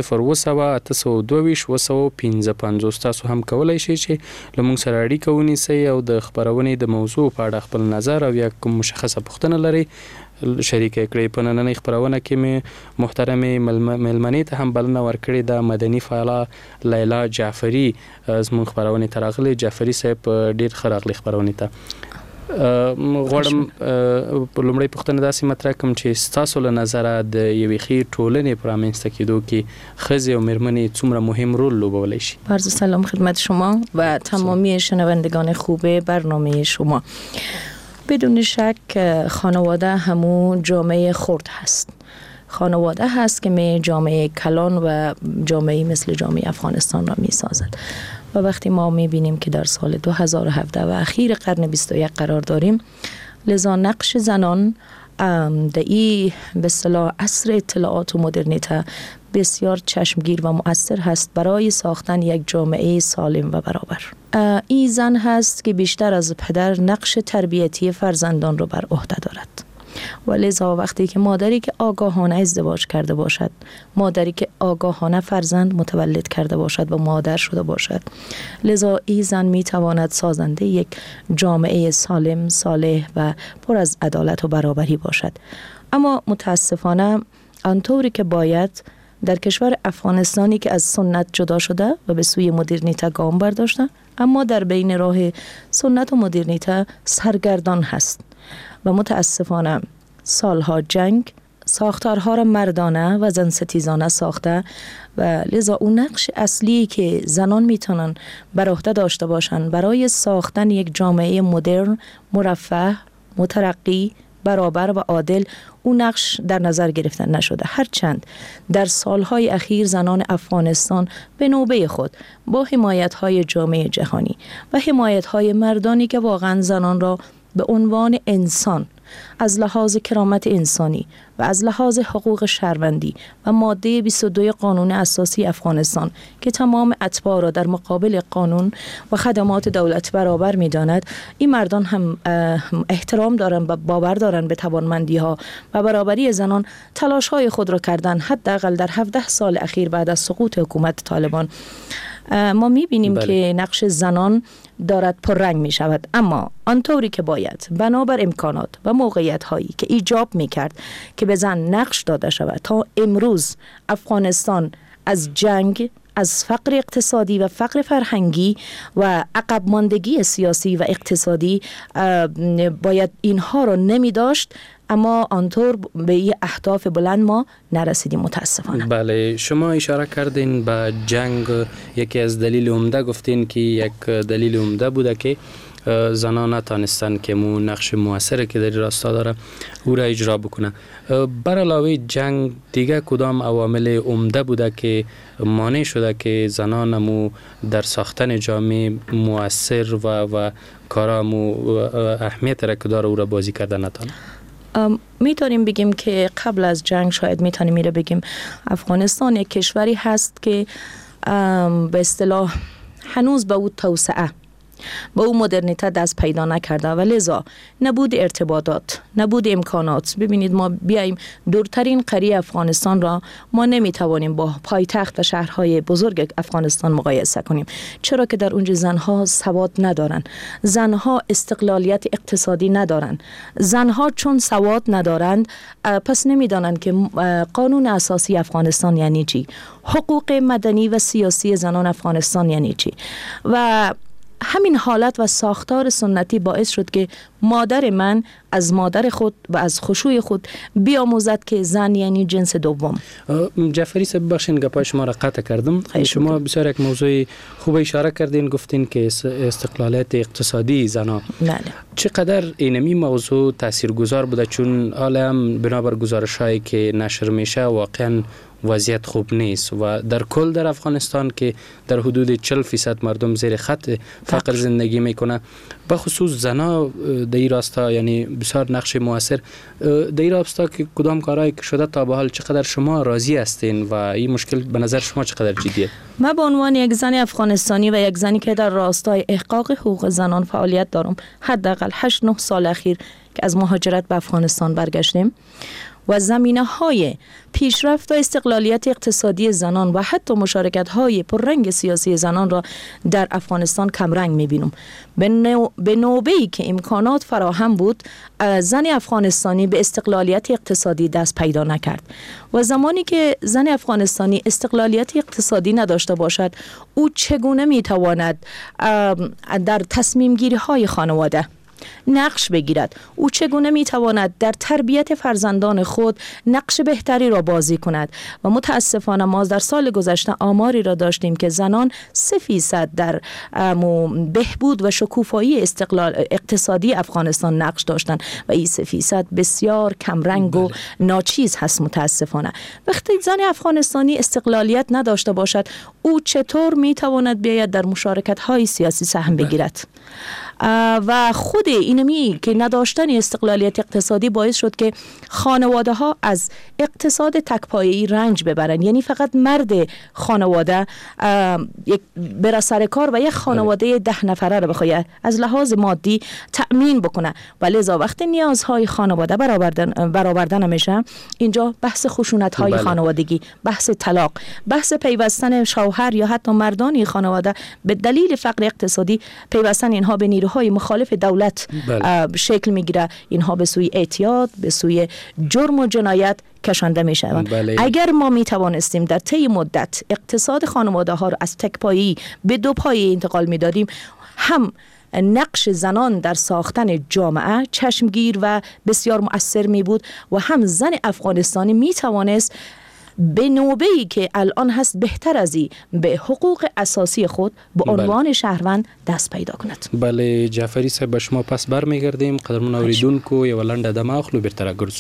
Speaker 9: 0 تاسو هم کولای شئ چې لمونږ سره اړیکه ونیسئ او د خبرونې د موضوع په اړه خپل نظر او یا کوم مشخصه پوښتنه لرئ شریک کړئ. په نننۍ خبرونه کې مې محترمې ملمنې ته هم بلنه ورکړې د مدني فعاله لیلا جعفری زموږ خبرونه ته راغلي. جعفری صاحب ډیر ښه راغلي خبرونه ته. غواړم په لومړۍ پوښتنه داسې مطرح کوم چې ستاسو له نظره د یوې ښې ټولنې په رامنځته کېدو کې ښځې او میرمنې څومره مهم رول لوبولی شي؟
Speaker 7: عرض سلام خدمت شما و تمامی شنوندگان خوب برنامه شما. بدون شک خانواده همون جامعه خرد هست. خانواده هست که جامعه کلان و جامعه مثل جامعه افغانستان را می سازد. و وقتی ما می بینیم که در سال 2017 و اخیر قرن 21 قرار داریم، لذا نقش زنان در این به اصطلاح عصر اطلاعات و مدرنیته بسیار چشمگیر و مؤثر هست برای ساختن یک جامعه سالم و برابر. این زن هست که بیشتر از پدر نقش تربیتی فرزندان را بر عهده دارد. و لذا وقتی که مادری که آگاهانه ازدواج کرده باشد، مادری که آگاهانه فرزند متولد کرده باشد و مادر شده باشد، لذا این زن میتواند سازنده یک جامعه سالم، صالح و پر از عدالت و برابری باشد. اما متاسفانه آنطوری که باید در کشور افغانستانی که از سنت جدا شده و به سوی مدرنیته گام برداشته، اما در بین راه سنت و مدرنیته سرگردان هست و متاسفانه سالها جنگ ساختارها را مردانه و زن ستیزانه ساخته و لذا اون نقش اصلی که زنان میتونن بر عهده داشته باشن برای ساختن یک جامعه مدرن، مرفه، مترقی، برابر و عادل، اون نقش در نظر گرفته نشده. هرچند در سالهای اخیر زنان افغانستان به نوبه خود با حمایت‌های جامعه جهانی و حمایت‌های مردانی که واقعا زنان را به عنوان انسان از لحاظ کرامت انسانی و از لحاظ حقوق شهروندی و ماده 22 قانون اساسی افغانستان که تمام اتباع را در مقابل قانون و خدمات دولت برابر می داند، این مردان هم احترام دارن و باور دارن به توانمندی ها و برابری زنان، تلاش های خود را کردن. حداقل در 17 سال اخیر بعد از سقوط حکومت طالبان ما می‌بینیم که نقش زنان دارد پررنگ می شود، اما آنطوری که باید بنابر امکانات و موقعیت هایی که ایجاب می کرد که به زن نقش داده شود تا امروز افغانستان از جنگ، از فقر اقتصادی و فقر فرهنگی و عقب ماندگی سیاسی و اقتصادی باید اینها را نمی داشت، اما آنطور به این اهداف بلند ما نرسیدیم متاسفانه.
Speaker 9: بله، شما اشاره کردین به جنگ. یکی از دلیل عمده گفتین که یک دلیل عمده بوده که زنان نتانستن که مو نقش موثری که در راستا داره او را اجرا بکنه. بر علاوه جنگ دیگه کدام عوامل عمده بوده که مانع شده که زنان مو در ساختن جامعه موثر و کارا مو اهمیت را که داره او را بازی کرده نتانه؟
Speaker 7: میتونیم بگیم که قبل از جنگ شاید میتونیم میره بگیم افغانستان یک کشوری هست که به اصطلاح هنوز به او توسعه، با او مدرنیته دست پیدا نکرده و لذا نبود ارتباطات، نبود امکانات. ببینید ما بیایم دورترین قریه افغانستان را ما نمیتوانیم با پایتخت و شهرهای بزرگ افغانستان مقایسه کنیم، چرا که در اونجا زنها سواد ندارن، زنها استقلالیت اقتصادی ندارن. زنها چون سواد ندارند پس نمیدانند که قانون اساسی افغانستان یعنی چی، حقوق مدنی و سیاسی زنان افغانستان یعنی چی. و همین حالت و ساختار سنتی باعث شد که مادر من از مادر خود و از خشوع خود بیاموزد که زن یعنی جنس دوم.
Speaker 9: جعفری صاحب بخشین گپای شما را قطع کردم. شما بسیار یک موضوع خوب اشاره کردین، گفتین که استقلالیت اقتصادی زنان.
Speaker 7: بله.
Speaker 9: چقدر اینمی موضوع تاثیرگذار بوده؟ چون حالا هم بنابر گزارش‌هایی که نشر میشه واقعا وضعیت خوب نیست و در کل در افغانستان که در حدود 40% مردم زیر خط فقر زندگی میکنه، به خصوص زنا در این راستا یعنی بسیار نقش موثر. در این راستا که کدام کارهایی که شده تا به حال چقدر شما راضی هستین و این مشکل به نظر شما چقدر جدیه؟
Speaker 7: من به عنوان یک زن افغانستانی و یک زنی که در راستای احقاق حقوق زنان فعالیت دارم، حداقل 8-9 سال اخیر که از مهاجرت به افغانستان برگشتیم و زمینه‌های پیشرفت و استقلالیت اقتصادی زنان و حتی مشارکت‌های پررنگ سیاسی زنان را در افغانستان کمرنگ می‌بینم. به نوبه‌ای که امکانات فراهم بود، زن افغانستانی به استقلالیت اقتصادی دست پیدا نکرد و زمانی که زن افغانستانی استقلالیت اقتصادی نداشته باشد، او چگونه می‌تواند در تصمیم گیری‌های خانواده نقش بگیرد؟ او چگونه میتواند در تربیت فرزندان خود نقش بهتری را بازی کند؟ و متاسفانه ما در سال گذشته آماری را داشتیم که زنان 3% در بهبود و شکوفایی استقلال اقتصادی افغانستان نقش داشتند و این 3% بسیار کمرنگ و ناچیز هست. متاسفانه وقتی زن افغانستانی استقلالیت نداشته باشد، او چطور میتواند بیاید در مشارکت های سیاسی سهم بگیرد؟ و خود اینمی که نداشتن استقلالیت اقتصادی باعث شد که خانواده ها از اقتصاد تکپایه‌ای رنج ببرن، یعنی فقط مرد خانواده بره سر کار و یک خانواده 10 نفره رو بخواد از لحاظ مادی تأمین بکنه و لذا وقت نیازهای خانواده برآورده نمیشه، اینجا بحث خشونت‌های خانوادگی، بحث طلاق، بحث پیوستن شوهر یا حتی مردان خانواده به دلیل فقر اقتصادی پیوستن اینها به نیروهای مخالف دولت شکل میگیره. اینها به سوی اعتیاد، به سوی جرم و جنایت کشانده می شوند. اگر ما می توانستیم در طی مدت اقتصاد خانواده ها را از تکپایی به 2 پایه انتقال می دادیم، هم نقش زنان در ساختن جامعه چشمگیر و بسیار مؤثر می بود و هم زن افغانستانی می توانست به نوبه‌ای که الان هست بهتر از این به حقوق اساسی خود به عنوان شهروند دست پیدا کند.
Speaker 9: بله جعفری صاحب، به شما پس برمیگردیم. قدرمن اوریدونکو یو لنډه دمه اخلو بیرته راګرځو.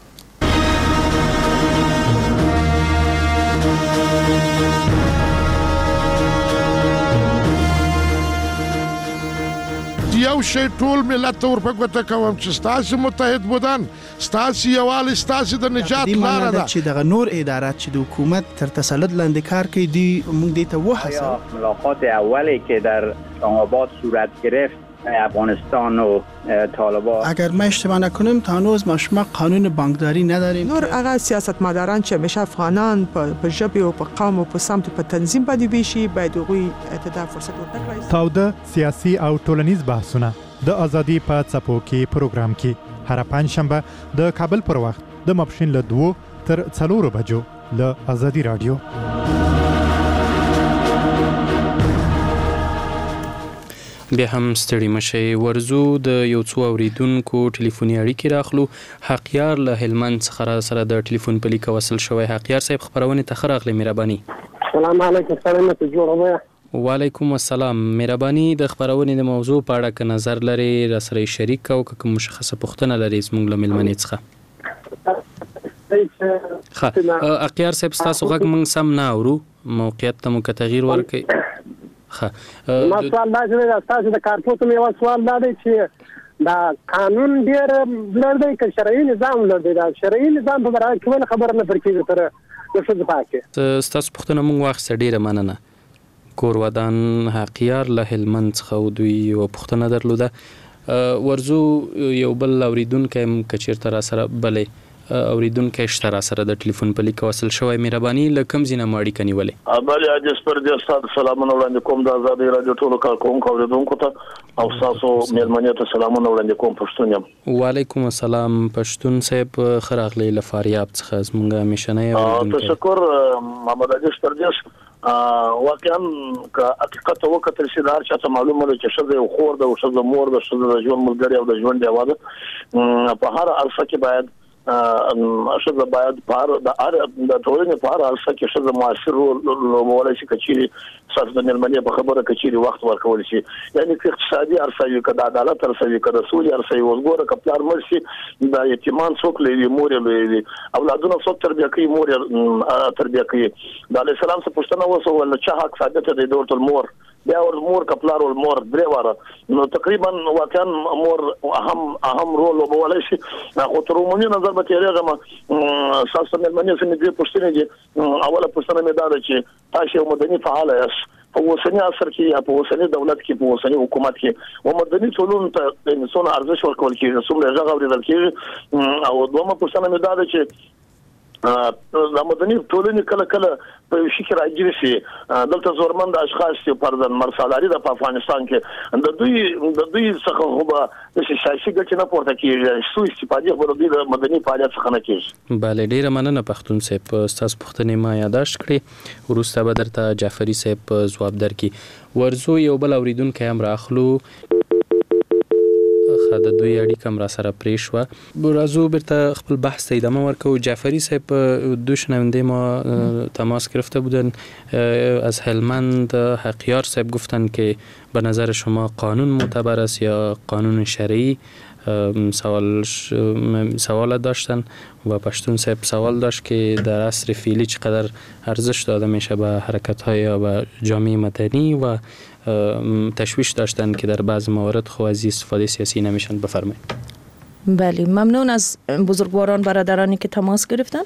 Speaker 5: یو شی ټول ملت ته ورپګوته کوم چې ستاسې متحد بودن، ستاسې یووالی ستاسې د نجات لاره ده.
Speaker 10: چې دغه نور ادارات چې د حکومت تر تسلط لاندې کار کوي، دوی موږ دې ته وهڅوو.
Speaker 12: ملاقات اولی که در اسلام‌آباد صورت گرفت افغانستان و طالبان،
Speaker 10: اگر ما اشتباه نکنیم تا هنوز ما قانون بانکداری نداریم.
Speaker 14: نور هغه سیاستمداران چې همیشه افغانان په ژبه او په قوم او په سمت په تنظیم باندې بیشي، باید هغوی ته فرصت ورکړي.
Speaker 25: تاوده سیاسي او ټولنیز بحثونه د ازادي په څپو کې پروګرام کې هر پنځشنبه د کابل پر وخت د ماپښین له 2 تر 4 بجو له ازادي رادیو.
Speaker 9: بیا هم ستړي مشي ورزو د یو څو اوریدونکو ټلیفوني اړیکې راخلو. حقیار له هلمند څخه سره د ټلیفون په لیک وصل شوی. حقیار صاحب خبرونه ته خراغلی مهرباني.
Speaker 26: السلام علیکم. سلام ته جوړه
Speaker 9: وعلیکم السلام. مهرباني د خبرونې د موضوع په اړه که نظر لري را سره شریک او که مشخصه پوښتنه لري زموږ له مېلمنې څخه. اقیار صاحب ستاسو غږ موږ سم نه اورو، موقعیت ته مو که تغییر ورکړئ.
Speaker 6: ما سوال دا چې تاسو د کارپوس مې یو سوال دا دی چې دا قانون ډېر لوړ دی که شرعي نظام لوړ دی؟ دا شرعي نظام په اړه کومه خبره نه پرکېږي تر د ښځو پاکې.
Speaker 9: ستاسو پوښتنه موږ واخیسته، ډېره مننه. کور ودان حقیار له هلمند څخه دوی یوه پوښتنه درلوده. ورځو یو بل اورېدونکی که چېرته را سره بلې اوریدونکو شته را سره د ټلیفون په لیک وصل شوی. مهرباني له کوم ځای نه مو اړیکه نیولې؟
Speaker 13: بلې اجازه پر دې استاد سلامونه وړاندې کوم د آزادۍ رادیو ټولو کارکوونکو اوریدونکو ته او تاسو مېلمنې ته سلامونه وړاندې کوم. پښتون یم. وعلیکم
Speaker 9: السلام. پښتون صاحب ښه راغلی له فاریاب څخه زموږ همیشنی اوریدونکی.
Speaker 13: تشکر محمد اجازه پر دې واقعا که حقیقت وکتل شي دا هر چاته معلومه ده چې ښځه یو خور ده او ښځه مور ده، ښځه د ژوند ملګرې او د ژوند ډیوه ده. په هر عرصه کې باید ښځه باید د ټولنې په هر عرصه کې ښځه مؤثر رول لوبولی شي. که چیرې ستاسو د مېلمنې په خبره که چیرې وخت ورکول شي، یعنې که اقتصادي عرصه وي، که د عدالت عرصه وي، که د سولې عرصه وي. اوس ګوره که پلار مړ شي د یتیمان څوک لویوي؟ مور یې لویوي. اولادونه څوک تربیه کوي؟ مور یې تربیه کوي. د علیه السلام څخه پوښتنه وشوه چا حق ثابته دی؟ د ورته مور، بیا ور مور کپلار ول مور درې واره. نو تقریبا واقعا مور اهم رول لوبولی شي. خو تر عمومي نظر به تېرېږم ستاسو مېلمنې څه مې دوې پوښتنې دي. اوله پوښتنه مې دا ده چې تاسو یو مدني فعاله یاست په اوسني عصر کې یا په اوسني دولت کې په اوسني حکومت کې و مدني ټولنو ته څومره ارزښت ورکول کېږي، څومره غږ اورېدل کېږي؟ او دویمه پوښتنه مې دا ده چې د مدني ټولنې کله کله په یو شي کې راګیر شي دلته زورمند اشخاص چې پردن مرسالاري د افغانستان کې د دوی څخه خو به د سیاسي ګټې نه پورته کېږي، سوء استفادې خو د دوی د مدني فعالیت څخه نه کېږي.
Speaker 9: بله ډېره مننه پښتون صاحب. ستاسو پوښتنې ما یاداشت کړې، وروسته به درته جعفري صاحب ځواب درکړي. ورځو یو بل اورېدونکی هم راخلو، د دوی اړیکه هم را سره پرې شوه. راځو بیرته خپل بحث ته ادامه ورکو. جعفری صاحب دو شنونده ما تماس گرفته بودن از هلمند. حقیار صاحب گفتن که به نظر شما قانون معتبر است یا قانون شرعی؟ سوال داشتن و پشتون صاحب سوال داشت که در عصر فعلی چقدر ارزش داده میشه به حرکت‌های یا به جامعه مدنی و تشویش داشتن که در بعض موارد خو از استفاده سیاسی نمیشن. بفرمایید.
Speaker 7: بله ممنون از بزرگواران برادرانی که تماس گرفتن.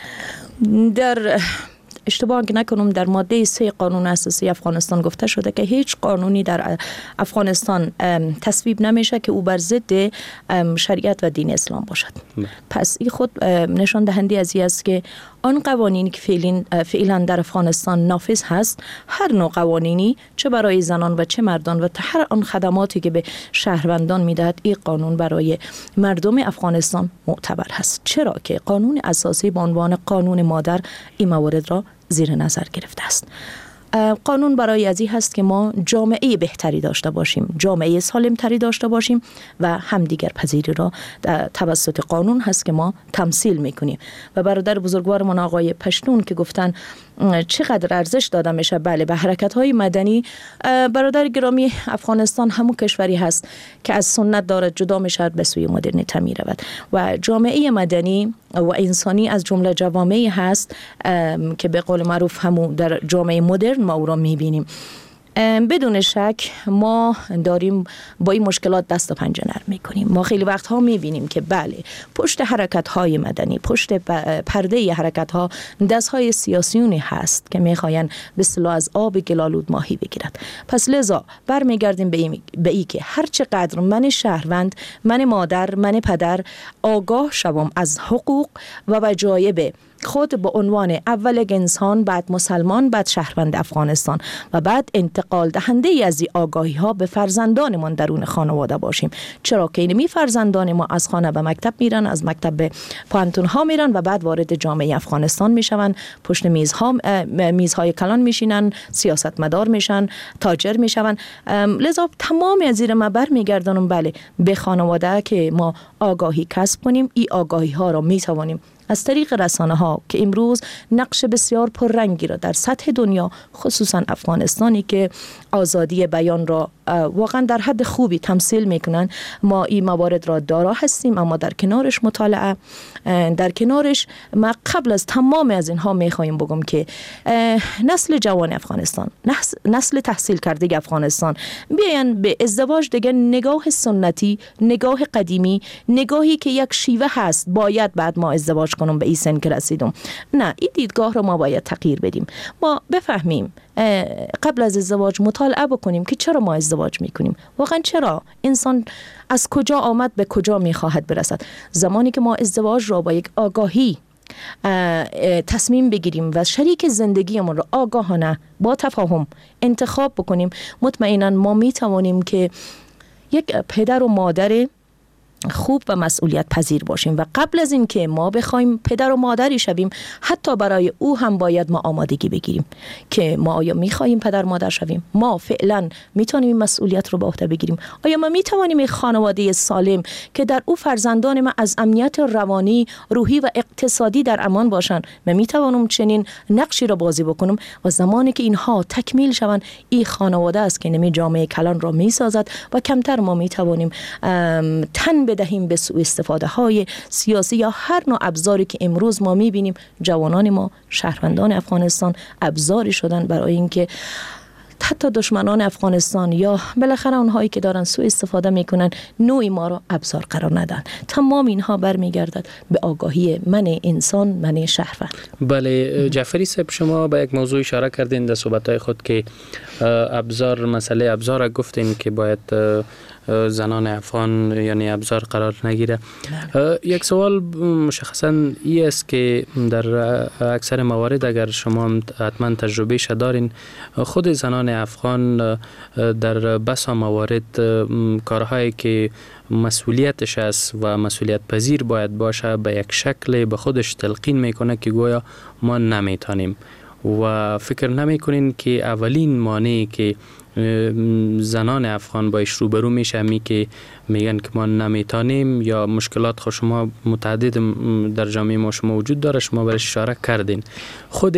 Speaker 7: در اشتباه نکنم در ماده 3 قانون اساسی افغانستان گفته شده که هیچ قانونی در افغانستان تصویب نمیشه که او بر ضد شریعت و دین اسلام باشد. پس این خود نشان دهنده از این است که آن قوانینی که فعلا در افغانستان نافذ هست، هر نوع قوانینی چه برای زنان و چه مردان و هر آن خدماتی که به شهروندان میدهد، این قانون برای مردم افغانستان معتبر هست. چرا که قانون اساسی به عنوان قانون مادر این موارد را زیر نظر گرفته است. قانون برای ازی هست که ما جامعه بهتری داشته باشیم، جامعه سالم تری داشته باشیم و همدیگر پذیری را توسط قانون هست که ما تمثیل میکنیم. و برادر بزرگوارمان آقای پشتون که گفتن چقدر ارزش داده میشه، بله به حرکت های مدنی. برادر گرامی، افغانستان همون کشوری هست که از سنت دارد جدا میشد به سوی مدرنیته می رود و جامعه مدنی و انسانی از جمله جوامعی هست که به قول معروف همون در جامعه مدرن ما او را میبینیم. بدون شک ما داریم با این مشکلات دست و پنجه نرم میکنیم. ما خیلی وقتها میبینیم که بله پشت حرکت های مدنی، پشت پرده حرکت ها دست های سیاسیونی هست که میخواین به اصطلاح از آب گلالود ماهی بگیرد. پس لذا برمیگردیم به ای که هر چقدر من شهروند، من مادر، من پدر آگاه شوم از حقوق و وجایب خود به عنوان اول انسان، بعد مسلمان، بعد شهروند افغانستان و بعد انتقال دهنده از این آگاهی ها به فرزندانمان درون خانواده باشیم. چرا که اینمی فرزندان ما از خانه به مکتب میرن، از مکتب به پانتون ها میرن و بعد وارد جامعه افغانستان میشون، پشت میزهای کلان میشینن، سیاستمدار میشن، تاجر میشون. لذا تمام از زیر ما برمیگردانم بله به خانواده که ما آگاهی کسب کنیم. این آگاهی ها را میتوانیم از طریق رسانه ها که امروز نقش بسیار پررنگی را در سطح دنیا، خصوصا افغانستانی که آزادی بیان را واقعا در حد خوبی تمثیل میکنن، ما این موارد را دارا هستیم. اما در کنارش مطالعه، در کنارش ما قبل از تمام از اینها میخوایم بگم که نسل جوان افغانستان، نسل تحصیل کرده افغانستان بیاین به ازدواج دیگه نگاه سنتی، نگاه قدیمی، نگاهی که یک شیوه هست باید بعد ما ازدواج کنم به این سن که رسیدم، نه، این دیدگاه رو ما باید تغییر بدیم. ما بفهمیم قبل از ازدواج مطالعه بکنیم که چرا ما ازدواج میکنیم، واقعا چرا انسان از کجا آمد به کجا میخواهد برسد. زمانی که ما ازدواج را با یک آگاهی تصمیم بگیریم و شریک زندگیمون را آگاهانه با تفاهم انتخاب بکنیم، مطمئنا ما میتوانیم که یک پدر و مادر خوب و مسئولیت پذیر باشیم و قبل از این که ما بخوایم پدر و مادری شویم، حتی برای او هم باید ما آمادگی بگیریم که ما آیا میخواهیم پدر مادر شویم، ما فعلا میتونیم این مسئولیت رو به عهده بگیریم، آیا ما میتوانیم یک خانواده سالم که در او فرزندان ما از امنیت روانی، روحی و اقتصادی در امان باشند، من میتوانم چنین نقشی رو بازی بکنم و زمانی که اینها تکمیل شوند، این خانواده است که نمی جامعه کلان را میسازد و کمتر ما میتوانیم تن بدهیم به سوء استفاده های سیاسی یا هر نوع ابزاری که امروز ما میبینیم جوانان ما، شهروندان افغانستان ابزاری شدن برای اینکه حتی دشمنان افغانستان یا بالاخره اونهایی که دارن سوء استفاده میکنن نوعی ما رو ابزار قرار ندن. تمام اینها برمیگردد به آگاهی من انسان، من شهروند.
Speaker 9: بله جعفری صاحب، شما به یک موضوع اشاره کردین در صحبت‌های خود که ابزار، مسئله ابزار گفتین که باید زنان افغان یعنی ابزار قرار نگیره. یک سوال مشخصا این است که در اکثر موارد اگر شما حتما تجربهش دارین، خود زنان افغان در بسا موارد کارهایی که مسئولیتش است و مسئولیت پذیر باید باشه به یک شکل به خودش تلقین میکنه که گویا ما نمیتونیم و فکر نمیکنین که اولین مانعی که زنان افغان باش روبرو میشه می که میگن که ما نمیتونیم یا مشکلات خود شما متعدد در جامعه ما شما وجود داره، شما برش اشاره کردین. خود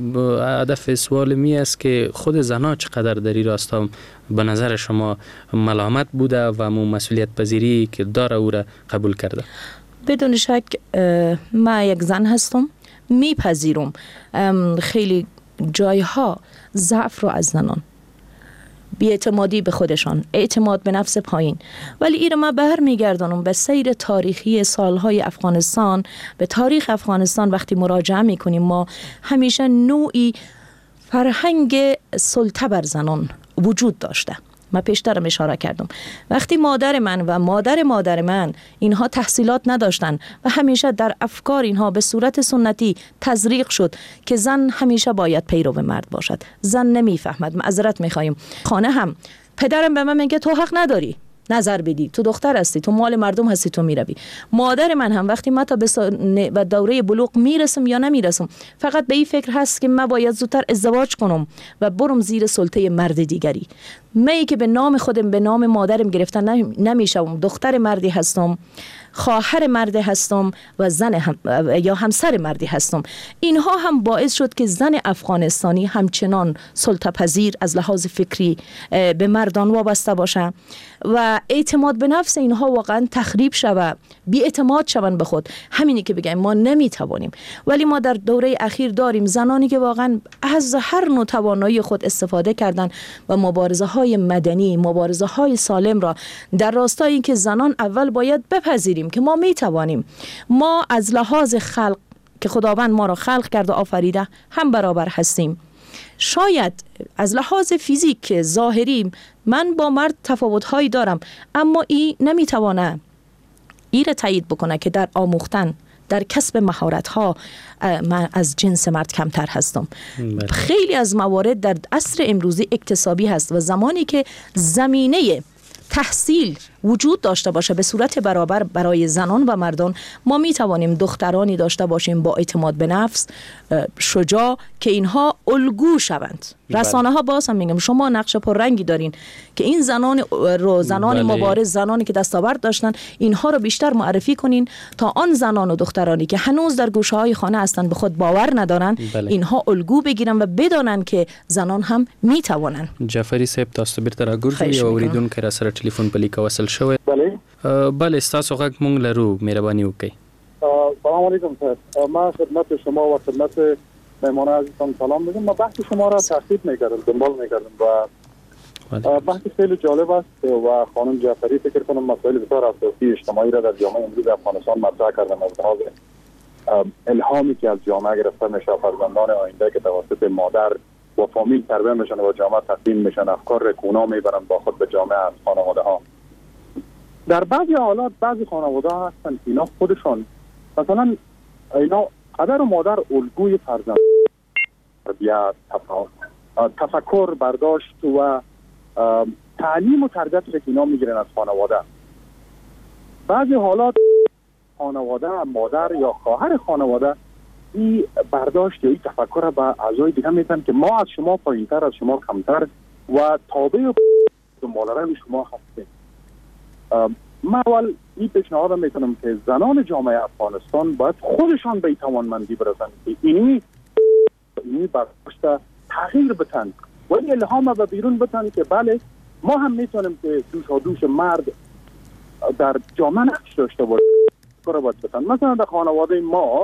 Speaker 9: هدف سوال می است که خود زنان چقدر در این راستا به نظر شما ملامت بوده و مسئولیت پذیری که داره او را قبول کرده؟
Speaker 7: بدون شک ما یک زن هستم، میپذیرم خیلی جایها ضعف رو از زنان، بی‌اعتمادی به خودشان، اعتماد به نفس پایین، ولی این رو ما برمیگردانم به سیر تاریخی سالهای افغانستان، به تاریخ افغانستان. وقتی مراجعه میکنیم ما همیشه نوعی فرهنگ سلطه بر زنان وجود داشته. من پیشترم اشاره کردم وقتی مادر من و مادر من اینها تحصیلات نداشتن و همیشه در افکار اینها به صورت سنتی تزریق شد که زن همیشه باید پیرو مرد باشد، زن نمیفهمد. معذرت میخوایم، خانه هم پدرم به من میگه تو حق نداری نظر بدی، تو دختر هستی، تو مال مردم هستی، تو میروی. مادر من هم وقتی من تا به دوره بلوغ میرسم یا نمیرسم فقط به این فکر هست که من باید زودتر ازدواج کنم و برم زیر سلطه مرد دیگری. من که به نام خودم، به نام مادرم گرفتن نمیشم، دختر مردی هستم، خواهر مردی هستم و زن هم یا همسر مردی هستم. اینها هم باعث شد که زن افغانستانی همچنان سلطه پذیر از لحاظ فکری به مردان وابسته باشه و اعتماد به نفس اینها واقعا تخریب شود، بی اعتماد شون به خود. همینی که بگم ما نمیتوانیم، ولی ما در دوره اخیر داریم زنانی که واقعا از هر نوع توانایی خود استفاده کردن و مبارزه های مدنی، مبارزه های سالم را در راستای اینکه زنان اول باید بپذیریم که ما میتوانیم، ما از لحاظ خلق که خداوند ما را خلق کرد و آفریده هم برابر هستیم. شاید از لحاظ فیزیک ظاهری من با مرد تفاوت‌هایی دارم، اما این نمیتوانه این را تایید بکنه که در آموختن، در کسب مهارت‌ها من از جنس مرد کمتر هستم. خیلی از موارد در عصر امروزی اکتسابی هست و زمانی که زمینه تحصیل وجود داشته باشه به صورت برابر برای زنان و مردان، ما می توانیم دخترانی داشته باشیم با اعتماد به نفس، شجاع، که اینها الگو شوند. رسانه ها باز هم میگم شما نقش پررنگی دارین که این زنان مبارز، زنانی که دستاورد داشتن، اینها رو بیشتر معرفی کنین تا آن زنان و دخترانی که هنوز در گوشه های خانه هستند به خود باور ندارن، اینها الگو بگیرن و بدانن که زنان هم میتوانن.
Speaker 9: جعفری صاحب تاسو بیرته راګرځو یو اوریدونکو را سره ټلیفون په لیک وصل شوی. بله ستاسو غږ مونږ لرو، مهرباني وکړئ.
Speaker 15: سلام علیکم سر، ما خدمت شما و خدمت مهمان عزیزم سلام میگم. ما بحث شما را تعقیب میکردم، دنبال میکردم و بحث خیلی جالب است و خانم جعفری فکر کنم مسائل بسیار اساسی اجتماعی را در جامعه امروز افغانستان مطرح کردن از لحاظ الهامی که از جامعه گرفته میشه، فرزندان آینده که توسط مادر و فامیل تربیت میشن و جامعه تقدیم میشن، افکار رکونا میبرن با خود به جامعه از خانواده ها. در بعضی حالات بعضی خانواده ها هستن که اینا خودشان مثلا اینا پدر و مادر الگوی فرزند تربیت، تفکر، برداشت و تعلیم و تربیت که اینا میگیرن از خانواده. بعضی حالات خانواده، مادر یا خواهر خانواده این برداشت یا این تفکر را به اعضای دیگه میتن که ما از شما پایینتر، از شما کمتر و تابع و دنبالروی شما هستیم. من اول این پیشنهاد میکنم که زنان جامعه افغانستان باید خودشان به توانمندی برسن که اینی برداشت تغییر بتن و این الهام به بیرون بتن که بله ما هم میتونیم که دوش مرد در جامعه نقش داشته باشیم. مثلا در خانواده ما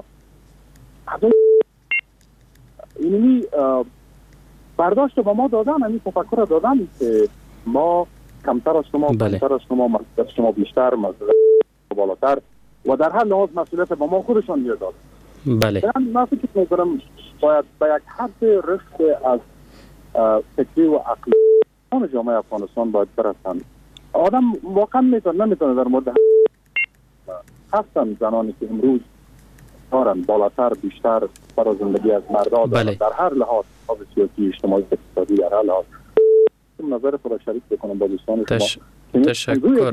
Speaker 15: اینی برداشت با ما دادن، این تفکر دادن که ما کمتر از شما، کمتر از شما، مسئولیت شما بیشتر، مسئولیت بالاتر و در هر لحاظ مسئولیت با ما خودشان میاد.
Speaker 9: بله.
Speaker 15: من فکر می‌کنم باید به یک حد رشد از فکری و عقلی جامعه افغانستان باید برسن. آدم واقعا نمیتونه در مورد هستن زنانی که امروز دارن بالاتر، بیشتر برای زندگی از مردا دارن. در هر لحاظ، سیاسی، اجتماعی، اقتصادی، در هر لحاظ. نظر خود شریک بکنم با دوستان شما.
Speaker 9: تشکر.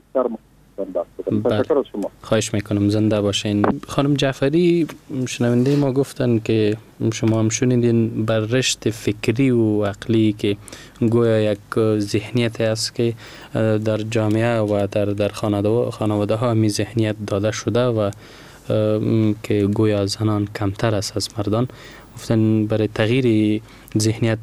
Speaker 15: تشکر از شما.
Speaker 9: خواهش میکنم، زنده باشین. خانم جعفری شنونده ما گفتن که شما هم شنیدین بر رشد فکری و عقلی که گویا یک ذهنیت است که در جامعه و در خانواده ها می ذهنیت داده شده و که گویا زنان کمتر است از مردان. گفتن برای تغییر ذهنیت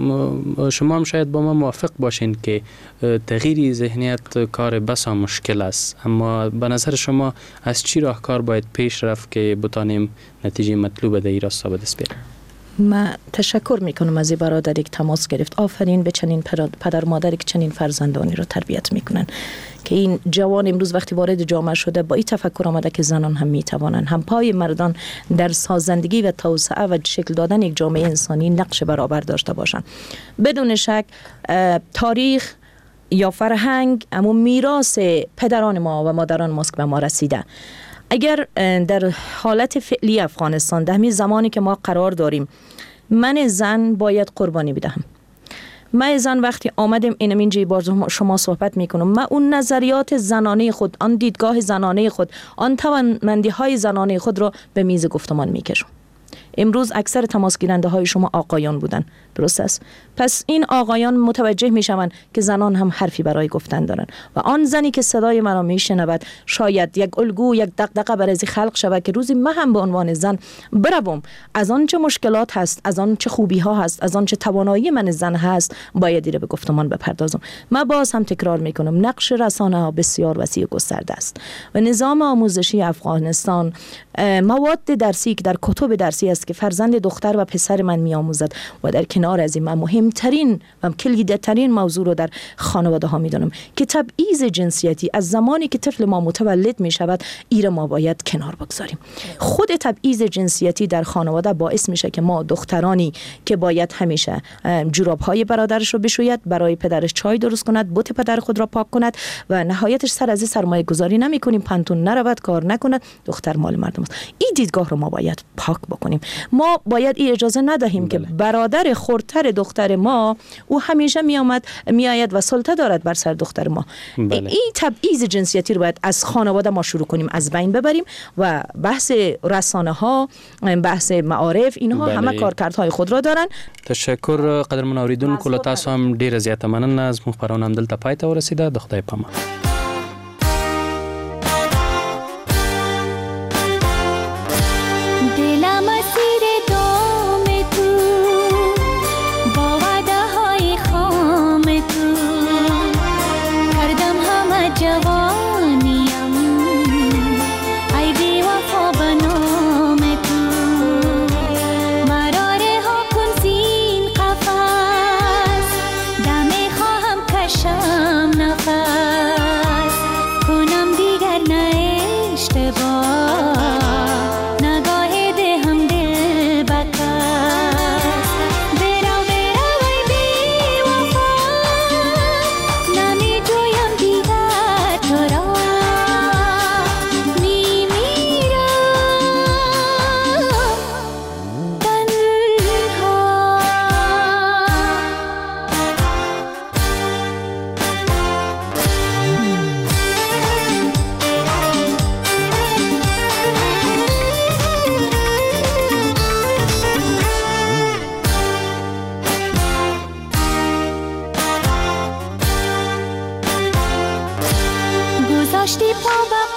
Speaker 9: شما هم شاید با ما موافق باشین که تغییر ذهنیت کار بسا مشکل است، اما به نظر شما از چی راهکار باید پیش رفت که بتانیم نتیجه مطلوب در این راستا به دست بیاریم؟
Speaker 7: من تشکر میکنم از این برادری که تماس گرفت. آفرین به چنین پدر مادری که چنین فرزندانی رو تربیت میکنن که این جوان امروز وقتی وارد جامعه شده با این تفکر آمده که زنان هم میتوانند، هم پای مردان در سازندگی و توسعه و شکل دادن یک جامعه انسانی نقش برابر داشته باشند. بدون شک تاریخ یا فرهنگ اما میراث پدران ما و مادران ماست که به ما رسیده. اگر در حالت فعلی افغانستان در همین زمانی که ما قرار داریم من زن باید قربانی بدهم، من زن وقتی آمدم اینجا با شما صحبت میکنم، من اون نظریات زنانه خود، آن دیدگاه زنانه خود، آن توانمندی های زنانه خود را به میز گفتمان میکشم. امروز اکثر تماس گیرنده های شما آقایان بودن، درست است؟ پس این آقایان متوجه میشوند که زنان هم حرفی برای گفتن دارن و آن زنی که صدای مرا میشنود شاید یک الگو، یک دغدغه برای خلق شود که روزی من هم به عنوان زن بروم از آن چه مشکلات هست، از آن چه خوبی ها هست، از آن چه توانایی من زن هست، باید دیره به گفتمان بپردازم. من باز هم تکرار میکنم نقش رسانه ها بسیار وسیع و گسترده است و نظام آموزشی افغانستان مواد درسی که در کتب درسی است که فرزند دختر و پسر من میآموزد و در کنار از این من مهمترین و کلیدترین موضوع رو در خانواده ها میدونم که تبعیض جنسیتی از زمانی که طفل ما متولد می شود ایره ما باید کنار بگذاریم. خود تبعیض جنسیتی در خانواده باعث میشه که ما دخترانی که باید همیشه جوراب های برادرش رو بشوید، برای پدرش چای درست کند، بوت پدر خود را پاک کند و نهایتش سر از سرمایه گذاری نمی کنیم، پنتون نرود، کار نکند، دختر مال مردم است. این دیدگاه رو ما باید پاک بکنیم ما باید این اجازه ندهیم که برادر خردتر دختر ما او همیشه میآید و سلطه دارد بر سر دختر ما. این تبعیض جنسیتی رو باید از خانواده ما شروع کنیم، از بین ببریم و بحث رسانه ها، بحث معارف، اینها همه کارکردهای خود را دارن.
Speaker 9: تشکر قدرمن اوریدونکو، له تاسو هم ډیره زیاته مننه. از خبرونه هم دلته پای ته ورسیده. د خدای په امان.
Speaker 16: گذاشتی پا